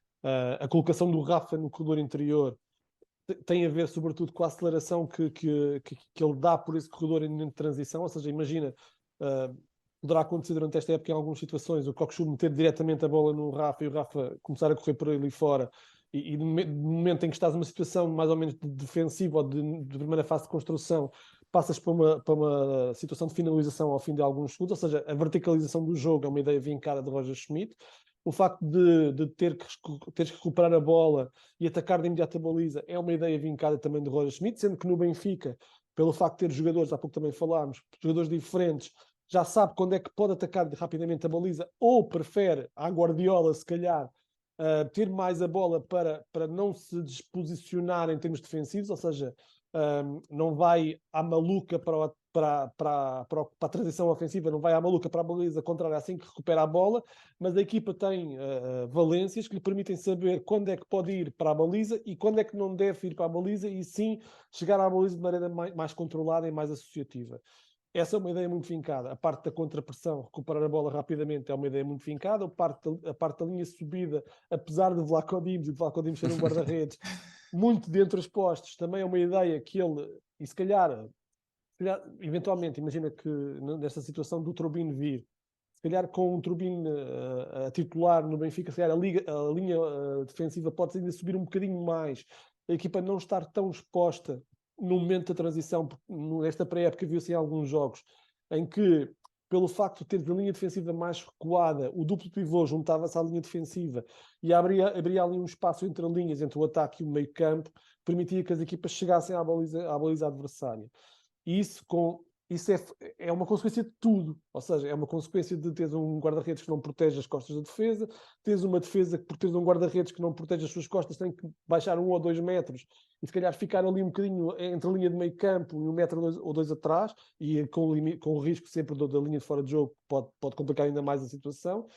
A colocação do Rafa no corredor interior tem a ver sobretudo com a aceleração que ele dá por esse corredor em transição. Ou seja, imagina, poderá acontecer durante esta época em algumas situações o Cockchu meter diretamente a bola no Rafa e o Rafa começar a correr por ali fora. E no momento em que estás numa situação mais ou menos de defensiva ou de primeira fase de construção, passas para uma situação de finalização ao fim de alguns segundos. Ou seja, a verticalização do jogo é uma ideia vincada de Roger Schmidt. O facto de teres que recuperar a bola e atacar de imediato a baliza é uma ideia vincada também de Roger Schmidt, sendo que no Benfica, pelo facto de ter jogadores, há pouco também falámos, jogadores diferentes, já sabe quando é que pode atacar rapidamente a baliza, ou prefere, à Guardiola, se calhar, ter mais a bola para não se desposicionar em termos defensivos. Ou seja, não vai à maluca para a transição ofensiva, não vai à maluca para a baliza contrária assim que recupera a bola, mas a equipa tem valências que lhe permitem saber quando é que pode ir para a baliza e quando é que não deve ir para a baliza, e sim chegar à baliza de maneira mais controlada e mais associativa. Essa é uma ideia muito fincada. A parte da contrapressão, recuperar a bola rapidamente, é uma ideia muito fincada. A parte da linha subida, apesar de Vlaco Dimos e de Vlaco Dimos ser um guarda-redes, muito dentro dos postos, também é uma ideia que ele, e se calhar eventualmente, imagina que nesta situação do Turbine vir, se calhar com um Turbine a titular no Benfica, se calhar a linha defensiva pode ainda subir um bocadinho mais, a equipa não estar tão exposta no momento da transição, porque nesta pré-época viu-se em alguns jogos em que, pelo facto de teres a linha defensiva mais recuada, o duplo pivô juntava-se à linha defensiva e abria ali um espaço entre linhas, entre o ataque e o meio campo, permitia que as equipas chegassem à baliza adversária. E isso é uma consequência de tudo. Ou seja, é uma consequência de teres um guarda-redes que não protege as costas da defesa, teres uma defesa que, por teres um guarda-redes que não protege as suas costas, tem que baixar 1 ou 2 metros e se calhar ficar ali um bocadinho entre a linha de meio campo e 1 metro ou dois atrás, e com o risco sempre da linha de fora de jogo, pode complicar ainda mais a situação.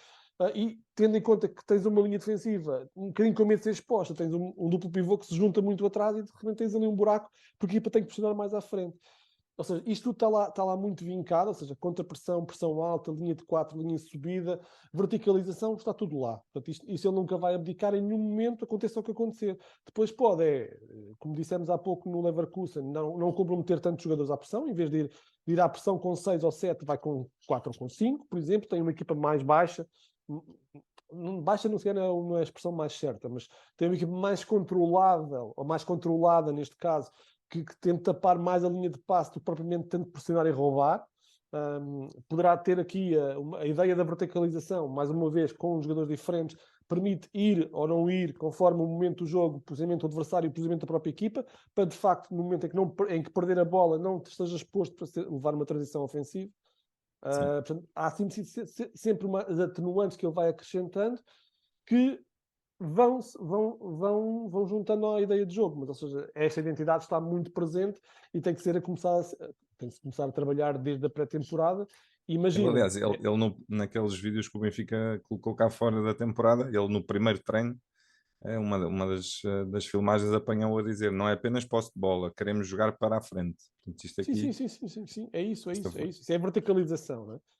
E tendo em conta que tens uma linha defensiva um bocadinho com medo de ser exposta, tens um duplo pivô que se junta muito atrás e de repente tens ali um buraco porque a equipa tem que pressionar mais à frente. Ou seja, isto tudo está lá muito vincado. Ou seja, contra-pressão, pressão alta, linha de 4, linha de subida, verticalização, está tudo lá. Portanto, isso ele nunca vai abdicar em nenhum momento, aconteça o que acontecer. Depois pode, como dissemos há pouco no Leverkusen, não comprometer tantos jogadores à pressão, em vez de ir à pressão com 6 ou 7, vai com 4 ou com 5, por exemplo, tem uma equipa mais baixa. Baixa não sei, é uma expressão mais certa, mas tem uma equipa mais controlável, ou mais controlada neste caso, que tente tapar mais a linha de passe do que propriamente tente pressionar e roubar. Poderá ter aqui a ideia da verticalização, mais uma vez, com os jogadores diferentes, permite ir ou não ir conforme o momento do jogo, o posicionamento do adversário e o posicionamento da própria equipa, para de facto, no momento em que perder a bola, não esteja exposto para levar uma transição ofensiva. Portanto, há sempre umas atenuantes que ele vai acrescentando que vão juntando à ideia de jogo, mas, ou seja, esta identidade está muito presente e tem que começar a trabalhar desde a pré-temporada. Imagina. Aliás, ele naqueles vídeos que o Benfica colocou cá fora da temporada, ele no primeiro treino, uma das filmagens apanhou a dizer: não é apenas posse de bola, queremos jogar para a frente. Portanto, isto aqui, Sim. É isso. esta foi- Isso é a verticalização, não é?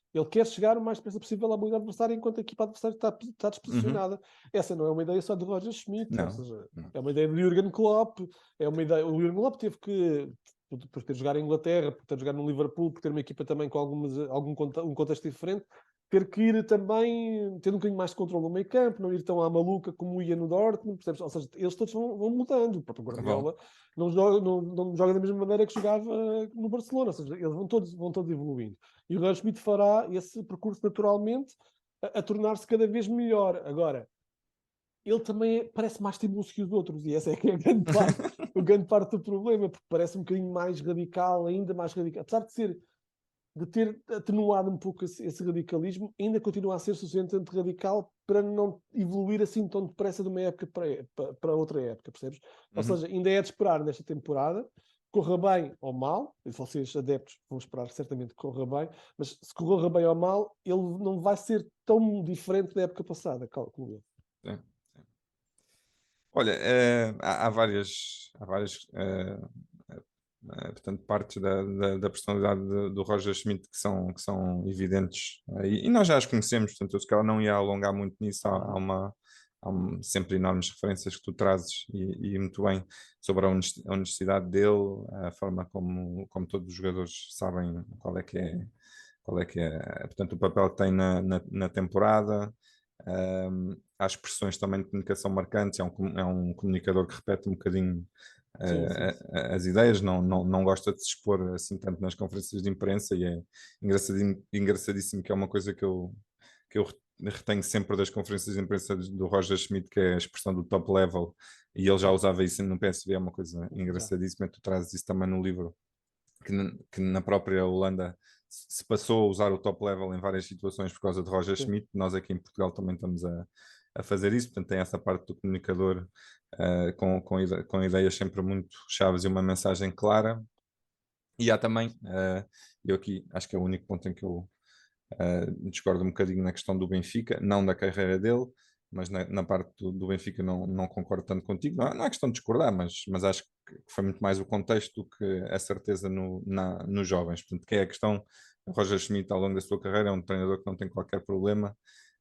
Ele quer chegar o mais depressa possível à baliza adversária enquanto a equipa adversária está desposicionada. Essa não é uma ideia só de Roger Schmidt, ou Não, seja, não. é uma ideia de Jürgen Klopp, é uma ideia... O Jürgen Klopp teve que, por ter jogado em Inglaterra, por ter jogado no Liverpool, por ter uma equipa também com um contexto diferente, ter que ir também, ter um bocadinho mais de controle no meio campo, não ir tão à maluca como ia no Dortmund, percebes? Ou seja, eles todos vão mudando. O próprio Guardiola não joga da mesma maneira que jogava no Barcelona, ou seja, eles vão todos evoluindo. E o Roger Schmidt fará esse percurso naturalmente a tornar-se cada vez melhor. Agora, ele também parece mais teimoso que os outros, e essa é que é a grande parte do problema, porque parece um bocadinho mais radical, ainda mais radical. Apesar de ter atenuado um pouco esse radicalismo, ainda continua a ser suficientemente radical para não evoluir assim tão depressa de uma época para outra época, percebes? Ou seja, ainda é de esperar nesta temporada, corra bem ou mal, e vocês adeptos vão esperar certamente que corra bem, mas se corra bem ou mal, ele não vai ser tão diferente da época passada, calculo eu. Sim. Olha, há várias portanto, partes da personalidade do Roger Schmidt que são evidentes, e nós já as conhecemos, portanto, eu se calhar não ia alongar muito nisso. Sempre enormes referências que tu trazes, e muito bem, sobre a honestidade dele, a forma como todos os jogadores sabem qual é que é, portanto, o papel que tem na temporada. Há expressões também de comunicação marcantes, é um comunicador que repete um bocadinho Sim. as ideias, não gosta de se expor assim tanto nas conferências de imprensa, e é engraçadíssimo, que é uma coisa que eu retenho sempre das conferências de imprensa do Roger Schmidt, que é a expressão do top level, e ele já usava isso no PSV. É uma coisa engraçadíssima, e tu trazes isso também no livro, que na própria Holanda se passou a usar o top level em várias situações por causa de Roger Sim. Schmidt. Nós aqui em Portugal também estamos a fazer isso, portanto tem essa parte do comunicador, com ideias sempre muito chaves e uma mensagem clara. E há também, eu aqui acho que é o único ponto em que eu discordo um bocadinho na questão do Benfica, não da carreira dele, mas na parte do Benfica não concordo tanto contigo. Não é questão de discordar, mas acho que foi muito mais o contexto do que a certeza nos jovens. Portanto, que é a questão. O Roger Schmidt, ao longo da sua carreira, é um treinador que não tem qualquer problema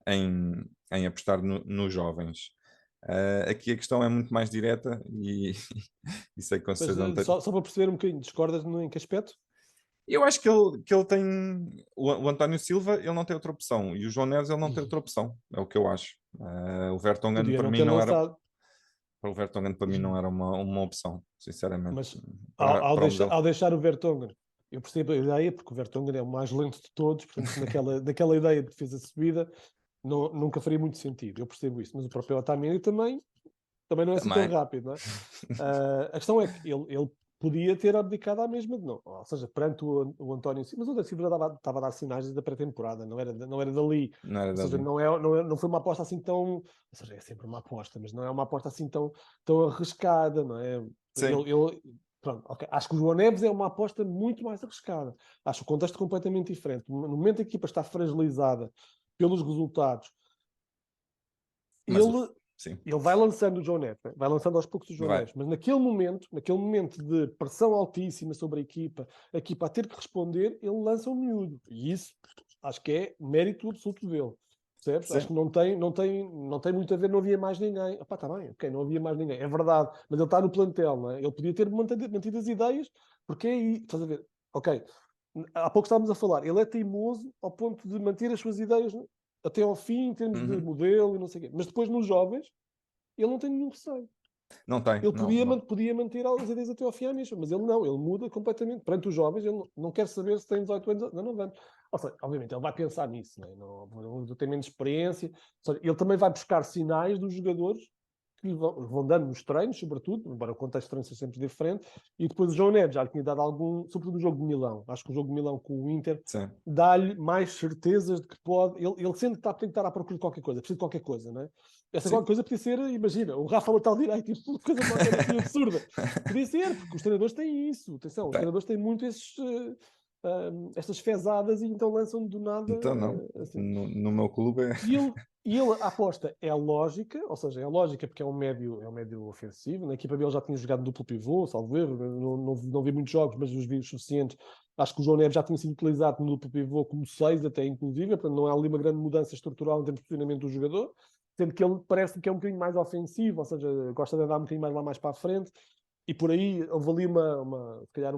em apostar nos jovens. Aqui a questão é muito mais direta, e isso é que com Mas certeza não tem. só para perceber um bocadinho, discordas em que aspecto? Eu acho que ele tem. O António Silva, ele não tem outra opção. E o João Neves, ele não tem outra opção. É o que eu acho. O Vertonghen, Podia para não mim, ter não era. lançado, Para o Vertonghen, para mim, não era uma opção, sinceramente. mas Para o modelo. ao deixar o Vertonghen, eu percebo a ideia, porque o Vertonghen é o mais lento de todos, portanto, naquela ideia de defesa subida, nunca faria muito sentido. Eu percebo isso, mas o próprio Otamendi também não é assim tão Também. rápido, não é? A questão é que ele podia ter abdicado à mesma, não. Ou seja, perante o António Silva, mas o António Silva estava a dar sinais da pré-temporada, não era dali. Não era Ou seja, dali. não foi uma aposta assim tão. Ou seja, é sempre uma aposta, mas não é uma aposta assim tão arriscada, não é? Sim. Pronto, ok. Acho que o João Neves é uma aposta muito mais arriscada. Acho o contexto completamente diferente. No momento em que a equipa está fragilizada pelos resultados, Mas, ele sim. ele vai lançando o João Neves, né? Vai lançando aos poucos o João Vai. Neves, mas naquele momento de pressão altíssima sobre a equipa a ter que responder, ele lança o miúdo. E isso acho que é mérito absoluto dele. Percebes? Acho Sim. que não tem muito a ver, não havia mais ninguém. Epá, está bem, ok, não havia mais ninguém. É verdade, mas ele está no plantel, não é? Ele podia ter mantido as ideias, porque é aí, estás a ver? Ok, há pouco estávamos a falar, ele é teimoso ao ponto de manter as suas ideias até ao fim, em termos de Uhum. modelo e não sei o quê. Mas depois, nos jovens, ele não tem nenhum receio. Não tem. Ele Não, não. podia manter as ideias até ao fim à mesma, mas ele não, ele muda completamente. Perante os jovens, ele não quer saber se tem 18 anos. Não vamos. Ou seja, obviamente, ele vai pensar nisso, não tem menos experiência. Ou seja, ele também vai buscar sinais dos jogadores que vão dando nos treinos, sobretudo, embora o contexto de treino seja sempre diferente, e depois o João Neves já lhe tinha dado algum, sobretudo o jogo de Milão. Acho que o jogo de Milão com o Inter Sim. dá-lhe mais certezas de que pode. Ele sente que está a tentar à procura de qualquer coisa, precisa de qualquer coisa, não é? Essa Sim. qualquer coisa podia ser, imagina, o Rafa lateral direito, uma coisa qualquer assim absurda. Podia ser, porque os treinadores têm isso. Atenção, os Tem. treinadores têm muito estas fezadas, e então lançam do nada. Então, não. Assim. No meu clube é. E ele, a aposta é lógica, ou seja, é lógica porque é um médio ofensivo. Na equipa dele já tinha jogado duplo pivô, salvo erro, não vi muitos jogos, mas os vi os suficientes Acho que o João Neves já tinha sido utilizado no duplo pivô como 6 até inclusive, portanto não há ali uma grande mudança estrutural em termos de posicionamento do jogador, sendo que ele parece que é um bocadinho mais ofensivo, ou seja, gosta de andar um bocadinho mais para a frente, e por aí houve ali se calhar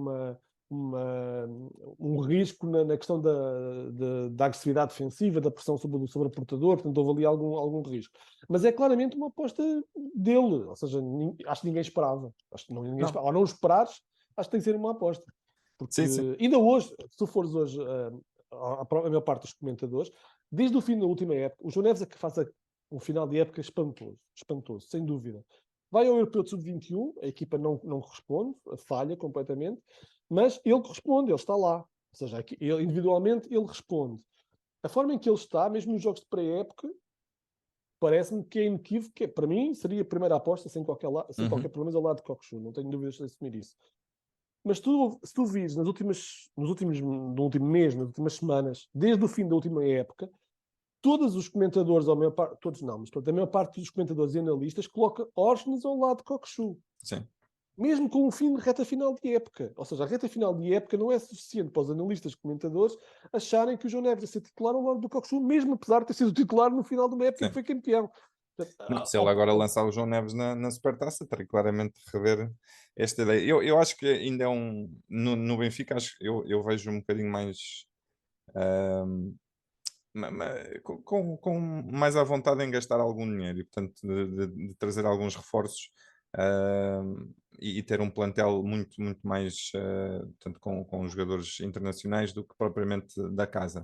um risco na questão da agressividade defensiva, da pressão sobre o portador, portanto houve ali algum risco. Mas é claramente uma aposta dele, ou seja, acho que ninguém esperava. Acho que ninguém Não, esperava. Ao não esperares, acho que tem que ser uma aposta. Porque sim. ainda hoje, se tu fores hoje a maior parte dos comentadores, desde o fim da última época, o João Neves é que faz um final de época espantoso, sem dúvida. Vai ao Europeu de Sub-21, a equipa não corresponde, falha completamente, mas ele corresponde, ele está lá. Ou seja, ele, individualmente ele responde. A forma em que ele está, mesmo nos jogos de pré-época, parece-me que é inequívoco, que para mim seria a primeira aposta sem qualquer problema ao lado de Cockchu, não tenho dúvidas de assumir isso. Mas se tu vires no último mês, nas últimas semanas, desde o fim da última época, todos os comentadores, ou a maior parte, todos não, mas a maior parte dos comentadores e analistas coloca Orsnes ao lado de Cockchu. Sim. Mesmo com o fim de reta final de época. Ou seja, a reta final de época não é suficiente para os analistas e comentadores acharem que o João Neves ia ser titular ao lado do Cockchu, mesmo apesar de ter sido titular no final de uma época que foi campeão. Não, se ele agora lançar o João Neves na Supertaça, terá claramente de rever esta ideia. Eu acho que ainda é no Benfica, eu vejo um bocadinho mais. Com mais à vontade em gastar algum dinheiro e, portanto, de trazer alguns reforços e ter um plantel muito mais portanto, com jogadores internacionais do que propriamente da casa.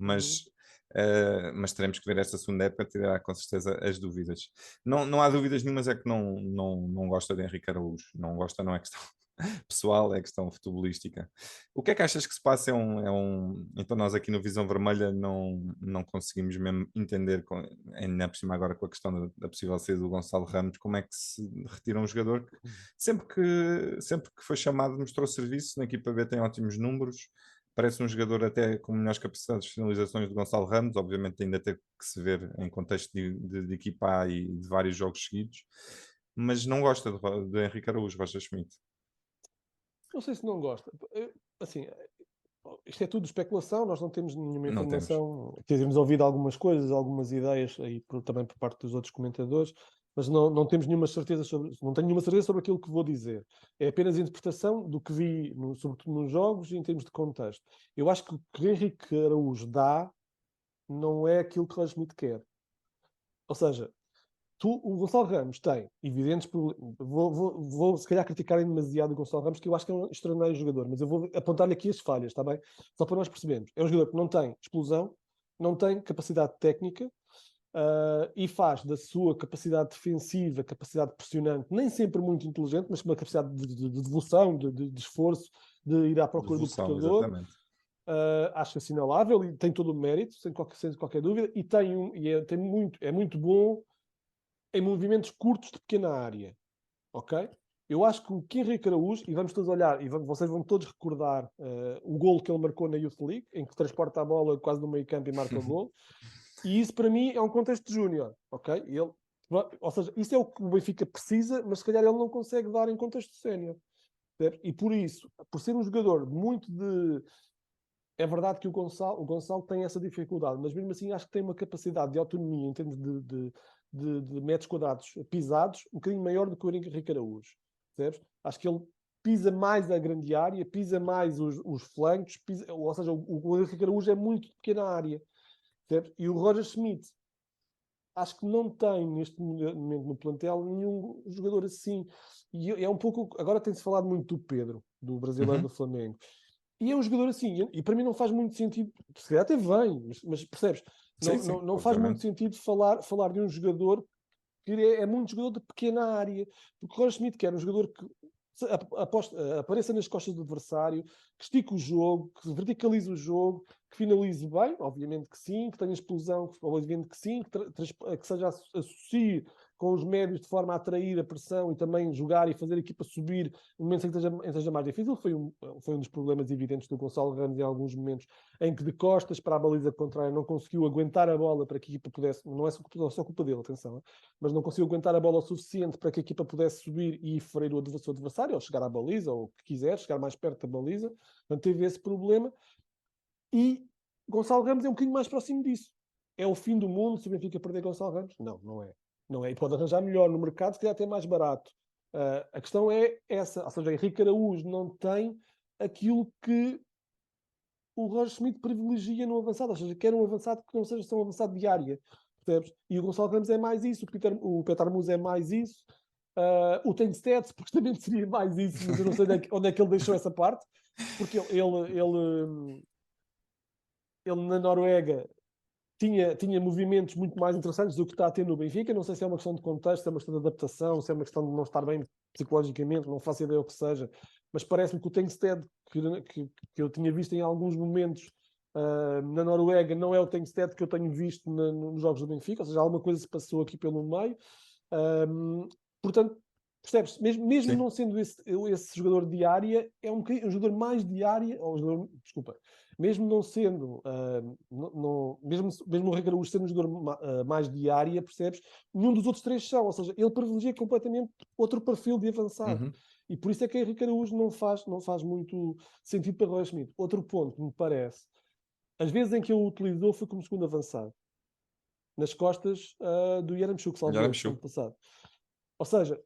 Mas teremos que ver esta segunda época, tirar com certeza as dúvidas. Não há dúvidas nenhumas, é que não gosta de Henrique Araújo. Não gosta, não é questão pessoal, é questão futebolística. O que é que achas que se passa? Então nós aqui no Visão Vermelha não conseguimos mesmo entender, ainda por cima agora com a questão da possível saída do Gonçalo Ramos, como é que se retira um jogador que sempre que foi chamado mostrou serviço, na equipa B tem ótimos números, parece um jogador até com melhores capacidades de finalizações do Gonçalo Ramos, obviamente ainda tem que se ver em contexto de equipa A e de vários jogos seguidos, mas não gosta de Henrique Araújo, Roger Schmidt. Não sei se não gosta. Assim, isto é tudo especulação, nós não temos nenhuma Não temos. informação. Temos ouvido algumas coisas, algumas ideias aí também por parte dos outros comentadores, mas não temos nenhuma certeza não tenho nenhuma certeza sobre aquilo que vou dizer. É apenas a interpretação do que vi, sobretudo nos jogos e em termos de contexto. Eu acho que o que Henrique Araújo dá não é aquilo que Roger Schmidt quer. Ou seja, o Gonçalo Ramos tem evidentes problemas. Vou se calhar criticar demasiado o Gonçalo Ramos, que eu acho que é um extraordinário jogador, mas eu vou apontar-lhe aqui as falhas, está bem? Só para nós percebermos. É um jogador que não tem explosão, não tem capacidade técnica e faz da sua capacidade defensiva, capacidade pressionante, nem sempre muito inteligente, mas com uma capacidade de devoção, de esforço, de ir à procura do Devolução, portador. exatamente. Acho assinalável e tem todo o mérito, sem qualquer dúvida, e é muito bom em movimentos curtos de pequena área, ok? Eu acho que o Henrique Araújo, e vamos todos olhar, e vocês vão todos recordar o golo que ele marcou na Youth League, em que transporta a bola quase no meio campo e marca o golo, e isso para mim é um contexto de júnior, ok? Ou seja, isso é o que o Benfica precisa, mas se calhar ele não consegue dar em contexto sénior. E por isso, por ser um jogador muito de... É verdade que o Gonçalo tem essa dificuldade, mas mesmo assim acho que tem uma capacidade de autonomia em termos de metros quadrados pisados um bocadinho maior do que o Henrique Araújo. Percebes? Acho que ele pisa mais a grande área, pisa mais os flancos, ou seja, o Henrique Araújo é muito de pequena área. Percebes? E o Roger Schmidt acho que não tem neste momento no plantel nenhum jogador assim. E é um pouco. Agora tem-se falado muito do Pedro, do brasileiro do Flamengo. E é um jogador assim, e para mim não faz muito sentido, se calhar até vem, mas percebes? Não faz muito sentido falar de um jogador que é muito jogador de pequena área, porque o Roger Schmidt quer um jogador que apareça nas costas do adversário, que estique o jogo, que verticalize o jogo, que finalize bem, obviamente que sim, que tenha explosão, obviamente que sim, que seja associe com os médios de forma a atrair a pressão e também jogar e fazer a equipa subir no momento em que seja mais difícil. Foi um dos problemas evidentes do Gonçalo Ramos em alguns momentos, em que de costas para a baliza contrária não conseguiu aguentar a bola para que a equipa pudesse, não é só culpa dele, atenção, mas não conseguiu aguentar a bola o suficiente para que a equipa pudesse subir e ferir o seu adversário, ou chegar à baliza, ou o que quiser, chegar mais perto da baliza. Portanto, teve esse problema. E Gonçalo Ramos é um bocadinho mais próximo disso. É o fim do mundo se o Benfica perder Gonçalo Ramos? Não, não é. Não é. E pode arranjar melhor no mercado, se calhar até mais barato. A questão é essa. Ou seja, Henrique Araújo não tem aquilo que o Roger Schmidt privilegia no avançado. Ou seja, quer um avançado que não seja só um avançado de área. Percebes? E o Gonçalo Ramos é mais isso. O Petar Musa é mais isso. O Tengsted supostamente seria mais isso, mas eu não sei onde é que ele deixou essa parte. Porque ele na Noruega tinha movimentos muito mais interessantes do que está a ter no Benfica. Não sei se é uma questão de contexto, se é uma questão de adaptação, se é uma questão de não estar bem psicologicamente, não faço ideia o que seja. Mas parece-me que o Tengsted, que eu tinha visto em alguns momentos na Noruega, não é o Tengsted que eu tenho visto nos jogos do Benfica. Ou seja, alguma coisa se passou aqui pelo meio. Portanto, percebes? Mesmo não sendo esse jogador de área, é um jogador mais de área, desculpa, mesmo não sendo, mesmo o Henrique Araújo sendo um jogador mais de área, percebes? Nenhum dos outros três são, ou seja, ele privilegia completamente outro perfil de avançado. Uhum. E por isso é que Henrique Araújo não faz muito sentido para Roger Schmidt. Outro ponto que me parece, as vezes em que ele o utilizou foi como segundo avançado, nas costas do Yaramchuk, salvo erro, no ano passado. Ou seja,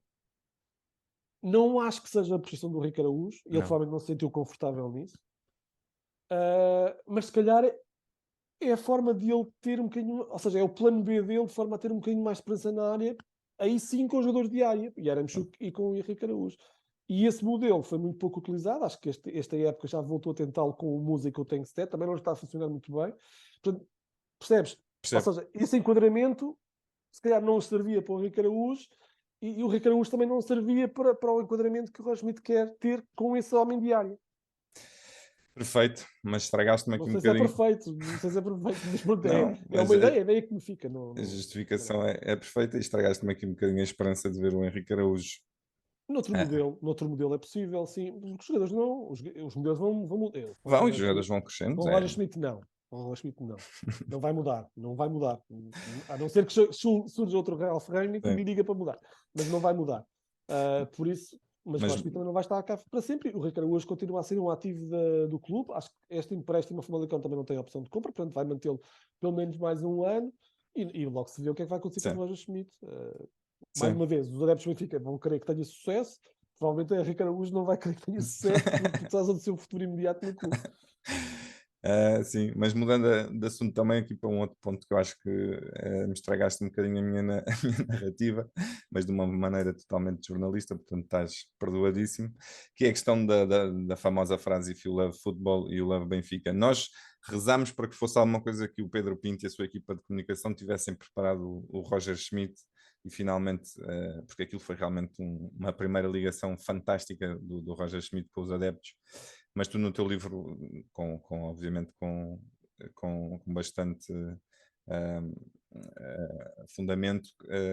não acho que seja a posição do Henrique Araújo, ele provavelmente não se sentiu confortável nisso, mas se calhar é a forma de ele ter um bocadinho, ou seja, é o plano B dele de forma a ter um bocadinho mais esperança na área, aí sim com os jogadores de área, Yaramchuk e com o Henrique Araújo. E esse modelo foi muito pouco utilizado, acho que esta época já voltou a tentá-lo com o Musa e com o Tengsted, também não está a funcionar muito bem. Portanto, percebes? Ou seja, esse enquadramento se calhar não servia para o Henrique Araújo e o Henrique Araújo também não servia para o enquadramento que o Roger Schmidt quer ter com esse homem de área. Perfeito, mas estragaste-me aqui um bocadinho. Não sei se é perfeito, mas pronto, não, é uma ideia, a ideia que me fica. A justificação é perfeita e estragaste-me aqui um bocadinho a esperança de ver o Henrique Araújo. Noutro modelo é possível, sim. Os jogadores não, os modelos vão mudar. Vão, os jogadores vão crescendo. Com o Roger Schmidt não. Não vai mudar. A não ser que surja outro Ralf Rangnick que me diga para mudar. Mas não vai mudar. Por isso, mas o Roger Schmidt também não vai estar cá para sempre. O Henrique Araújo continua a ser um ativo do clube. Acho que este empréstimo a Famalicão também não tem opção de compra, portanto vai mantê-lo pelo menos mais um ano e logo se vê o que é que vai acontecer com o Roger Schmidt. Mais uma vez, os adeptos do Benfica vão querer que tenha sucesso. Provavelmente o Henrique Araújo não vai querer que tenha sucesso por causa do seu futuro imediato no clube. Sim, mas mudando de assunto também aqui para um outro ponto que eu acho que me estragaste um bocadinho a minha narrativa, mas de uma maneira totalmente jornalista, portanto estás perdoadíssimo, que é a questão da famosa frase If you love football, you love Benfica. Nós rezamos para que fosse alguma coisa que o Pedro Pinto e a sua equipa de comunicação tivessem preparado o Roger Schmidt e finalmente, porque aquilo foi realmente uma primeira ligação fantástica do Roger Schmidt com os adeptos, mas tu no teu livro, obviamente com bastante fundamento,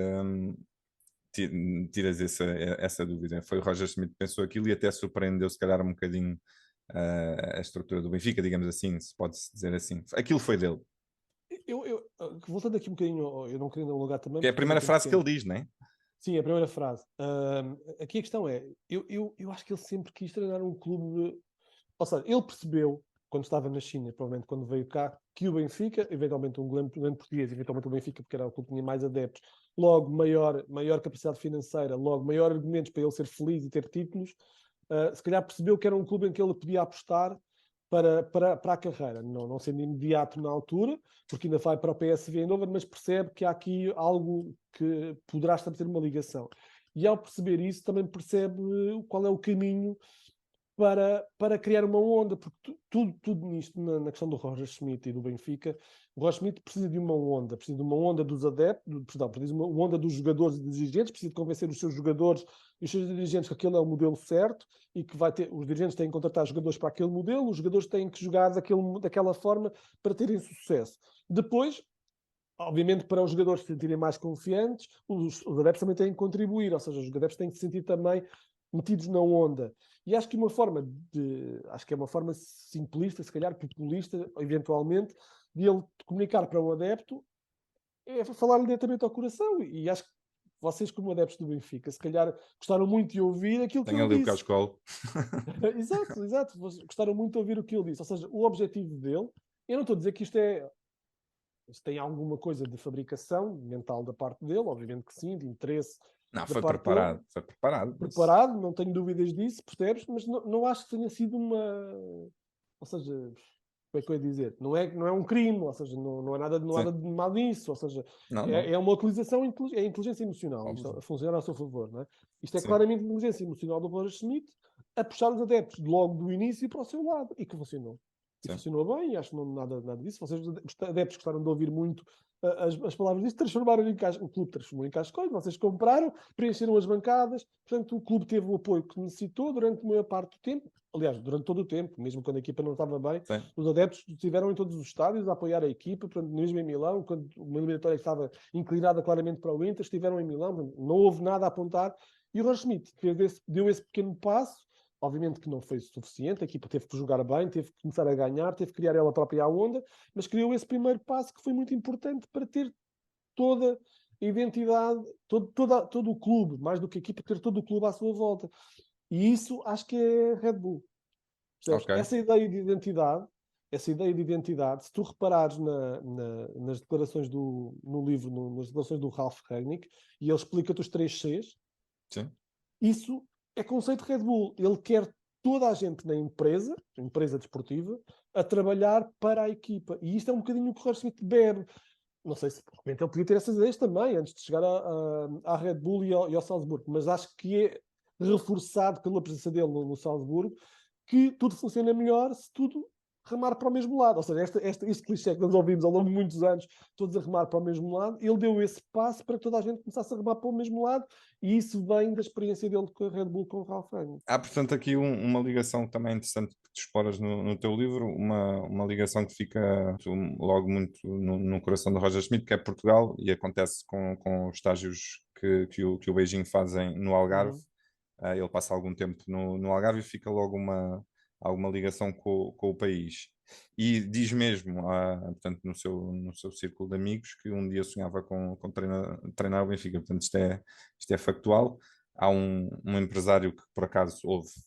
tiras essa dúvida. Foi o Roger Schmidt que pensou aquilo e até surpreendeu se calhar um bocadinho a estrutura do Benfica, digamos assim, se pode-se dizer assim. Aquilo foi dele. Voltando aqui um bocadinho, eu não queria alongar também. Que é a primeira frase que ele diz, não é? Sim, a primeira frase. Aqui a questão é, eu acho que ele sempre quis treinar um clube. Ou seja, ele percebeu, quando estava na China, provavelmente quando veio cá, que o Benfica, eventualmente um grande português, eventualmente o Benfica, porque era o clube que tinha mais adeptos, logo maior capacidade financeira, logo maior argumentos para ele ser feliz e ter títulos, se calhar percebeu que era um clube em que ele podia apostar para a carreira, não sendo imediato na altura, porque ainda vai para o PSV Eindhoven, mas percebe que há aqui algo que poderá estabelecer uma ligação. E ao perceber isso, também percebe qual é o caminho para criar uma onda, porque tudo nisto, na questão do Roger Schmidt e do Benfica, o Roger Schmidt precisa de uma onda dos adeptos, precisa de uma onda dos jogadores e dos dirigentes, precisa de convencer os seus jogadores e os seus dirigentes que aquele é o modelo certo e que os dirigentes têm que contratar jogadores para aquele modelo, os jogadores têm que jogar daquela forma para terem sucesso. Depois, obviamente, para os jogadores se sentirem mais confiantes, os adeptos também têm que contribuir, ou seja, os adeptos têm que se sentir também metidos na onda. E acho que acho que é uma forma simplista, se calhar populista, eventualmente, de ele comunicar para o adepto, é falar-lhe diretamente ao coração. E acho que vocês, como adeptos do Benfica, se calhar gostaram muito de ouvir aquilo que Tenho ele ali o disse. Cascol. Exato, exato. Gostaram muito de ouvir o que ele disse. Ou seja, o objetivo dele, eu não estou a dizer que isto tem alguma coisa de fabricação mental da parte dele, obviamente que sim, de interesse Não, da foi parte dele, preparado. Foi preparado. preparado, não tenho dúvidas disso, percebes? Mas não acho que tenha sido ou seja, como é que eu ia dizer? Não é um crime, ou seja, não é nada Sim. de mal nisso, ou seja, Não, não. é uma utilização, é inteligência emocional, isto Óbvio. a funcionar a seu favor, não é? Isto é Sim, claramente inteligência emocional do Roger Schmidt a puxar os adeptos logo do início para o seu lado, e que funcionou. E sim. funcionou bem, e acho que não nada disso. Vocês, os adeptos, gostaram de ouvir muito as palavras disso, transformaram em o clube transformou em Cascóis, vocês compraram, preencheram as bancadas, portanto o clube teve o apoio que necessitou durante a maior parte do tempo, aliás, durante todo o tempo, mesmo quando a equipa não estava bem, Sim. os adeptos estiveram em todos os estádios a apoiar a equipa, portanto, mesmo em Milão, quando uma eliminatória estava inclinada claramente para o Inter, estiveram em Milão, portanto, não houve nada a apontar, e o Roger Schmidt deu esse pequeno passo. Obviamente que não foi suficiente, a equipa teve que jogar bem, teve que começar a ganhar, teve que criar ela própria a onda, mas criou esse primeiro passo que foi muito importante para ter toda a identidade, todo o clube, mais do que a equipa, ter todo o clube à sua volta. E isso acho que é Red Bull. Percebes? Ok. Essa ideia de identidade, se tu reparares nas declarações no livro, nas declarações do Ralf Rangnick, e ele explica-te os 3 Cs, Sim. isso é conceito Red Bull. Ele quer toda a gente na empresa desportiva, a trabalhar para a equipa. E isto é um bocadinho o que o Roger Smith bebe. Não sei se realmente ele podia ter essas ideias também, antes de chegar à Red Bull e ao Salzburgo, mas acho que é reforçado pela presença dele no Salzburgo que tudo funciona melhor se tudo remar para o mesmo lado. Ou seja, este clichê que nós ouvimos ao longo de muitos anos, todos a remar para o mesmo lado, ele deu esse passo para que toda a gente começasse a remar para o mesmo lado, e isso vem da experiência dele com a Red Bull, com o Ralf Rangnick. Há, portanto, aqui uma ligação também interessante que tu exploras no teu livro, uma ligação que fica logo muito no coração do Roger Schmidt, que é Portugal, e acontece com os estágios que o Beijing fazem no Algarve. Uhum. Ele passa algum tempo no Algarve e fica logo alguma ligação com o país. E diz mesmo, portanto, no seu círculo de amigos, que um dia sonhava com treinar o Benfica. Portanto, isto é factual. Há um empresário que, por acaso,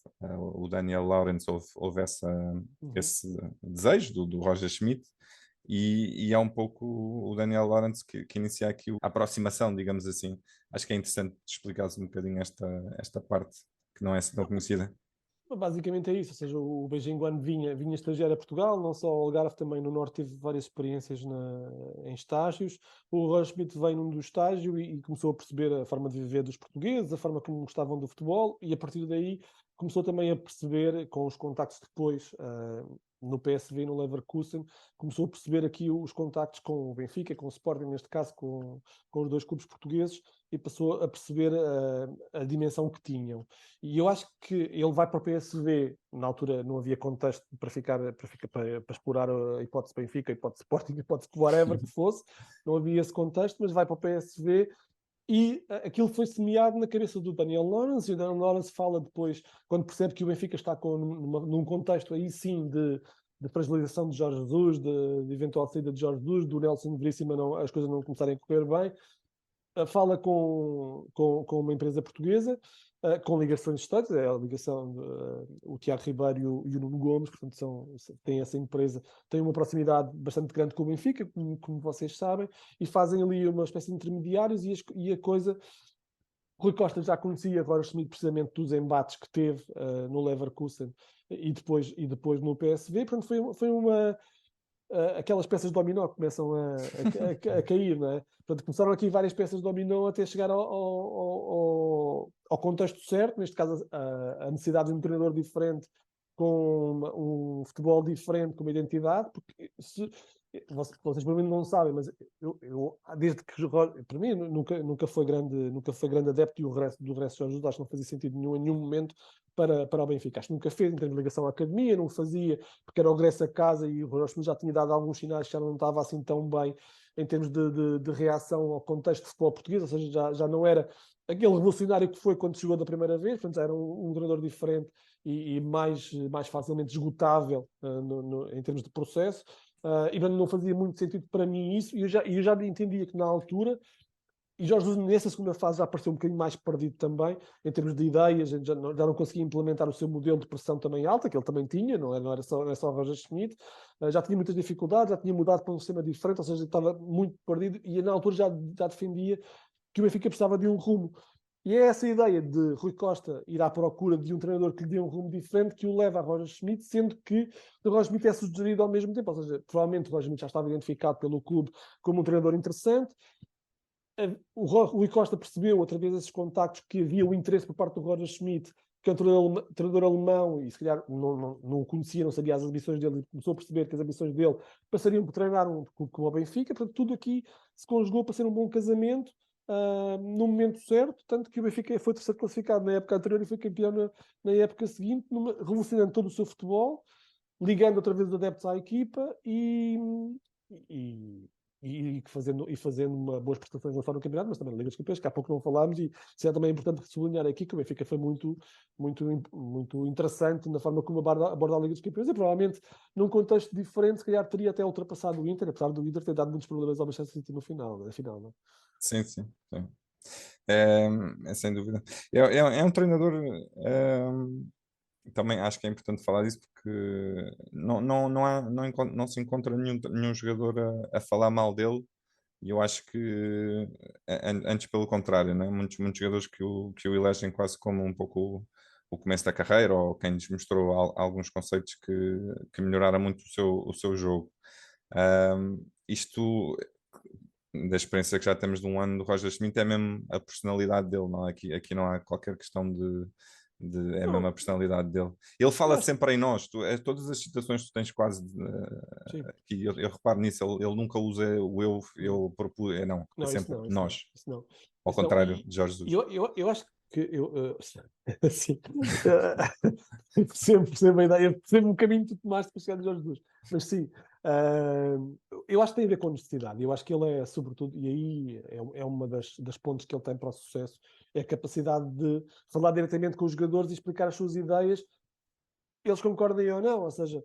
o Daniel Lawrence, houve Uhum. esse desejo do Roger Schmidt, e é um pouco o Daniel Lawrence que inicia aqui a aproximação, digamos assim. Acho que é interessante explicares um bocadinho esta parte que não é assim tão conhecida. Basicamente é isso, ou seja, o Beijing quando vinha estagiar a Portugal, não só ao Algarve, também no Norte teve várias experiências em estágios. O Roger Schmidt veio num do estágio e começou a perceber a forma de viver dos portugueses, a forma como gostavam do futebol, e a partir daí começou também a perceber, com os contactos depois no PSV, no Leverkusen, começou a perceber aqui os contactos com o Benfica, com o Sporting, neste caso com os 2 clubes portugueses, e passou a perceber a dimensão que tinham. E eu acho que ele vai para o PSV, na altura não havia contexto para explorar a hipótese Benfica, a hipótese Sporting, a hipótese whatever que fosse, não havia esse contexto, mas vai para o PSV e aquilo foi semeado na cabeça do Daniel Lawrence, e o Daniel Lawrence fala depois, quando percebe que o Benfica está num contexto aí sim de fragilização de Jorge Jesus, de eventual saída de Jorge Jesus, do Nelson Veríssimo, as coisas não começarem a correr bem, fala com uma empresa portuguesa, com ligações históricas, é a ligação, o Tiago Ribeiro e o Nuno Gomes, portanto têm essa empresa, têm uma proximidade bastante grande com o Benfica, como vocês sabem, e fazem ali uma espécie de intermediários, e a coisa... Rui Costa já conhecia Roger Schmidt precisamente dos embates que teve no Leverkusen e depois no PSV, portanto aquelas peças de dominó que começam a cair, não é? Portanto, começaram aqui várias peças de dominó até chegar ao contexto certo, neste caso a necessidade de um treinador diferente, com um futebol diferente, com uma identidade, porque vocês provavelmente não sabem, mas desde que para mim nunca foi grande adepto do regresso de Jorge Jesus. Acho que não fazia sentido nenhum, em nenhum momento para o Benfica. Acho que nunca fez em termos de ligação à academia, não fazia, porque era o regresso a casa e o Jorge já tinha dado alguns sinais que já não estava assim tão bem em termos de reação ao contexto de futebol português, ou seja, já não era aquele revolucionário que foi quando chegou da primeira vez, portanto já era um treinador diferente e mais facilmente esgotável em termos de processo. E não fazia muito sentido para mim isso, e eu já entendia que na altura, e Jorge Jesus nessa segunda fase já apareceu um bocadinho mais perdido também, em termos de ideias, já não conseguia implementar o seu modelo de pressão também alta, que ele também tinha, não era só o Roger Schmidt, já tinha muitas dificuldades, já tinha mudado para um sistema diferente, ou seja, estava muito perdido, e na altura já defendia que o Benfica precisava de um rumo. E é essa ideia de Rui Costa ir à procura de um treinador que lhe dê um rumo diferente que o leva a Roger Schmidt, sendo que o Roger Schmidt é sugerido ao mesmo tempo. Ou seja, provavelmente o Roger Schmidt já estava identificado pelo clube como um treinador interessante. O Rui Costa percebeu, através desses contactos, que havia o interesse por parte do Roger Schmidt, que é um treinador alemão, e se calhar não o conhecia, não sabia as ambições dele, e começou a perceber que as ambições dele passariam por treinar um clube como o Benfica. Portanto, tudo aqui se conjugou para ser um bom casamento. No momento certo, tanto que o Benfica foi terceiro classificado na época anterior e foi campeão na época seguinte, revolucionando todo o seu futebol, ligando outra vez os adeptos à equipa e, fazendo uma boas prestações não só no campeonato, mas também na Liga dos Campeões, que há pouco não falámos, e seria também importante sublinhar aqui que o Benfica foi muito interessante na forma como aborda a Liga dos Campeões, e provavelmente num contexto diferente, se calhar teria até ultrapassado o Inter, apesar do Inter ter dado muitos problemas ao Manchester City no final, na final, não é? Sim, sim, sim. É, sem dúvida. É um treinador. Também acho que é importante falar disso porque não se encontra nenhum jogador a falar mal dele, e eu acho que antes pelo contrário, né? Muitos jogadores que o elegem quase como um pouco o começo da carreira, ou quem lhes mostrou alguns conceitos que melhoraram muito o seu jogo. Isto da experiência que já temos de um ano do Roger Schmidt é mesmo a personalidade dele, não é? Aqui não há qualquer questão é mesmo a Não, personalidade dele. Ele eu fala acho sempre em nós, todas as situações que tu tens quase sim. aqui, eu reparo nisso, ele nunca usa o Uhum. eu propus, não, é Não, isso sempre não, isso não, nós, isso não. ao Isso não. contrário E de Jorge Jesus. eu acho que assim, percebo a ideia, percebo o caminho que tu tomaste para chegar a Jorge Jesus. Mas sim, eu acho que tem a ver com honestidade. Eu acho que ele é, sobretudo, e aí é uma das pontos que ele tem para o sucesso, é a capacidade de falar diretamente com os jogadores e explicar as suas ideias, eles concordem ou não. Ou seja,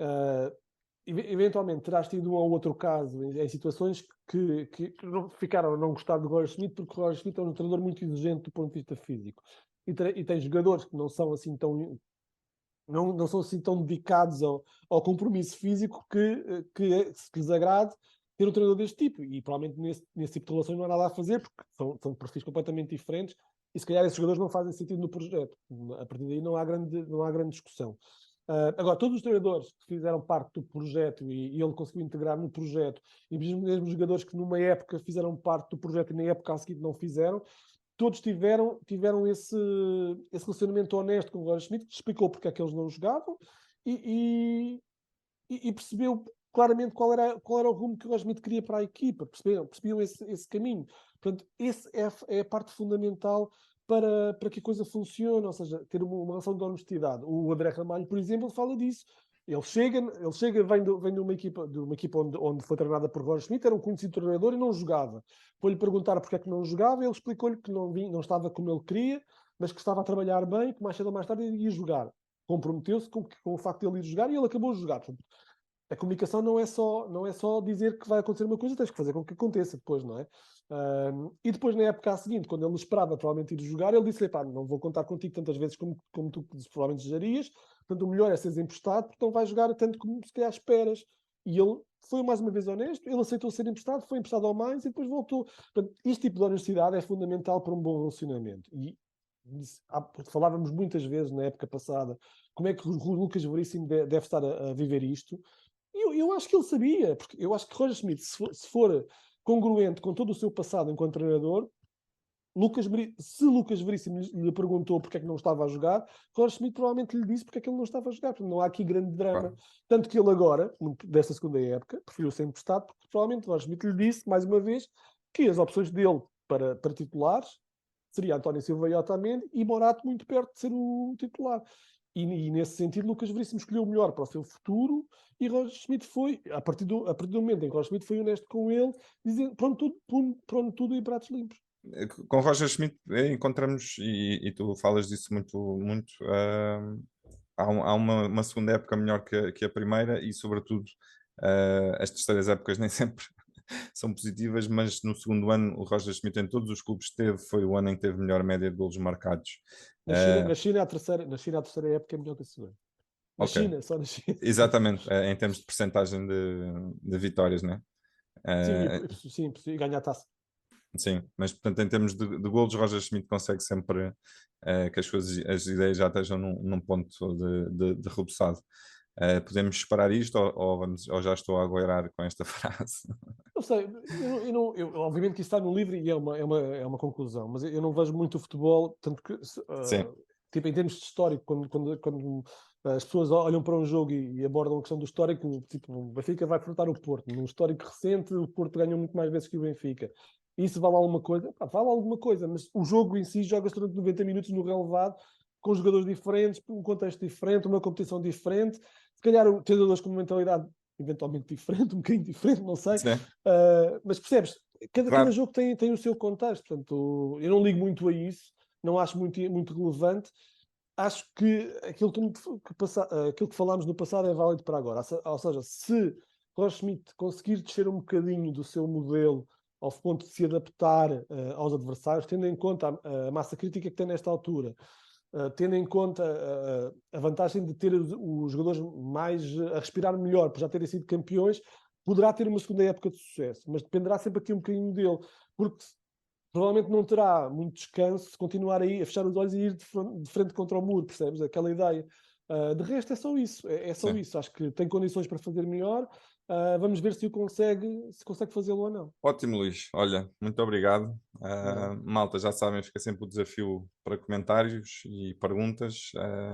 eventualmente terás tido um ou outro caso em situações que não ficaram a não gostar do Roger Schmidt, porque o Roger Schmidt é um treinador muito exigente do ponto de vista físico. E tem jogadores que não são assim tão não são assim tão dedicados ao compromisso físico que lhes agrade ter um treinador deste tipo. E provavelmente nesse tipo de relações não há nada a fazer, porque são perfis completamente diferentes, e se calhar esses jogadores não fazem sentido no projeto. A partir daí não há grande discussão. Agora, todos os treinadores que fizeram parte do projeto e ele conseguiu integrar no projeto, e mesmo os jogadores que numa época fizeram parte do projeto e na época a seguir não fizeram, todos tiveram esse relacionamento honesto com o Roger Schmidt, que explicou porque é que eles não jogavam e, e percebeu claramente qual era o rumo que o Roger Schmidt queria para a equipa, percebiam esse caminho. Portanto, esse é a parte fundamental para que a coisa funcione, ou seja, ter uma relação de honestidade. O André Ramalho, por exemplo, fala disso. Ele chega, vem de uma equipa onde foi treinada por Roger Schmidt, era um conhecido treinador e não jogava. Foi-lhe perguntar porque é que não jogava, ele explicou-lhe que não estava como ele queria, mas que estava a trabalhar bem, que mais cedo ou mais tarde ia jogar. Comprometeu-se com o facto de ele ir jogar e ele acabou de jogar. Portanto, a comunicação não é só dizer que vai acontecer uma coisa, tens que fazer com que aconteça depois, não é? E depois, na época a seguinte, quando ele esperava provavelmente ir jogar, ele disse-lhe: pá, não vou contar contigo tantas vezes como tu provavelmente desejarias, portanto, o melhor é seres emprestado, porque não vais jogar tanto como se calhar esperas. E ele foi mais uma vez honesto, ele aceitou ser emprestado, foi emprestado ao mais e depois voltou. Portanto, este tipo de honestidade é fundamental para um bom relacionamento. E falávamos muitas vezes na época passada como é que o Lucas Veríssimo deve estar a viver isto. Eu acho que ele sabia, porque eu acho que Roger Schmidt, se for congruente com todo o seu passado enquanto treinador, se Lucas Veríssimo lhe perguntou porque é que não estava a jogar, Roger Schmidt provavelmente lhe disse porque é que ele não estava a jogar. Portanto, não há aqui grande drama. Claro. Tanto que ele agora, desta segunda época, preferiu ser emprestado, porque provavelmente Roger Schmidt lhe disse, mais uma vez, que as opções dele para titulares seria António Silva e Otamendi e Morato muito perto de ser o titular. E nesse sentido, Lucas Veríssimo escolheu o melhor para o seu futuro e Roger Schmidt foi, a partir do momento em que Roger Schmidt foi honesto com ele, dizendo pronto tudo em pratos limpos. Com Roger Schmidt encontramos, e tu falas disso muito, há uma segunda época melhor que a primeira e, sobretudo, as terceiras épocas nem sempre são positivas, mas no segundo ano o Roger Schmidt em todos os clubes que teve, foi o ano em que teve melhor média de golos marcados. Na China, a terceira época é melhor que a segunda. Ok. Só na China. Exatamente, em termos de percentagem de vitórias, né? Sim, e ganhar a taça. Sim, mas portanto em termos de golos, Roger Schmidt consegue sempre que as ideias já estejam num ponto de rebuçado. Podemos esperar isto ou já estou a agoirar com esta frase? Não sei, obviamente que isso está no livro e é uma conclusão, mas eu não vejo muito o futebol, tanto que, Sim, tipo, em termos de histórico, quando as pessoas olham para um jogo e abordam a questão do histórico, tipo, o Benfica vai enfrentar o Porto. Num histórico recente, o Porto ganhou muito mais vezes que o Benfica. Isso vale alguma coisa? Pá, vale alguma coisa, mas o jogo em si joga-se durante 90 minutos no relevado, com jogadores diferentes, um contexto diferente, uma competição diferente. Se calhar o treinadores com uma mentalidade eventualmente diferente, um bocadinho diferente, não sei. sim, Mas percebes, cada claro. jogo tem o seu contexto, portanto, eu não ligo muito a isso, não acho muito relevante. Acho que aquilo que falámos no passado é válido para agora. Ou seja, se Roger Schmidt conseguir descer um bocadinho do seu modelo ao ponto de se adaptar aos adversários, tendo em conta a massa crítica que tem nesta altura, tendo em conta a vantagem de ter os jogadores mais a respirar melhor, por já terem sido campeões, poderá ter uma segunda época de sucesso, mas dependerá sempre aqui um bocadinho dele, porque provavelmente não terá muito descanso se continuar aí a fechar os olhos e ir de frente contra o muro, percebes? Aquela ideia. De resto é só isso, é só Sim. isso. Acho que tem condições para fazer melhor. Vamos ver se consegue fazê-lo ou não. Ótimo, Luís. Olha, muito obrigado. Não. Malta, já sabem, fica sempre o desafio para comentários e perguntas.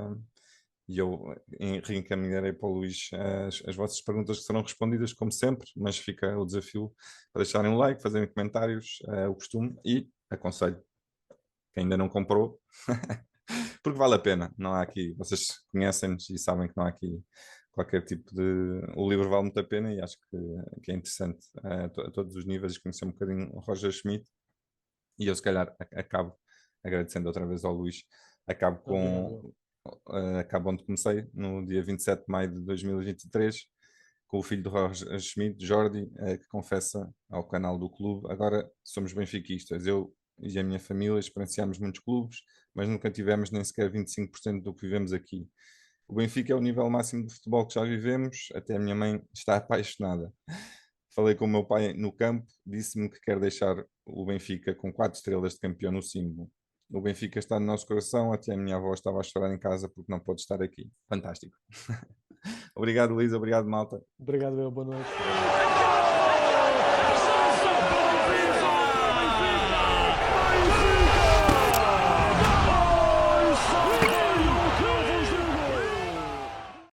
E eu reencaminharei para o Luís as vossas perguntas que serão respondidas, como sempre, mas fica o desafio para deixarem um like, fazerem comentários, o costume, e aconselho quem ainda não comprou, porque vale a pena. Não há aqui, vocês conhecem-nos e sabem que não há aqui qualquer tipo de. O livro vale muito a pena e acho que é interessante a todos os níveis conhecer um bocadinho o Roger Schmidt. E eu, se calhar, acabo agradecendo outra vez ao Luís. Acabo Obrigado. acabo onde comecei, no dia 27 de maio de 2023, com o filho de Roger Schmidt, Jordi, que confessa ao canal do clube: agora somos benfiquistas. Eu e a minha família experienciamos muitos clubes, mas nunca tivemos nem sequer 25% do que vivemos aqui. O Benfica é o nível máximo de futebol que já vivemos, até a minha mãe está apaixonada. Falei com o meu pai no campo, disse-me que quer deixar o Benfica com 4 estrelas de campeão no símbolo. O Benfica está no nosso coração, até a minha avó estava a chorar em casa porque não pode estar aqui. Fantástico. Obrigado, Luís, obrigado, malta. Obrigado, boa noite. Boa noite.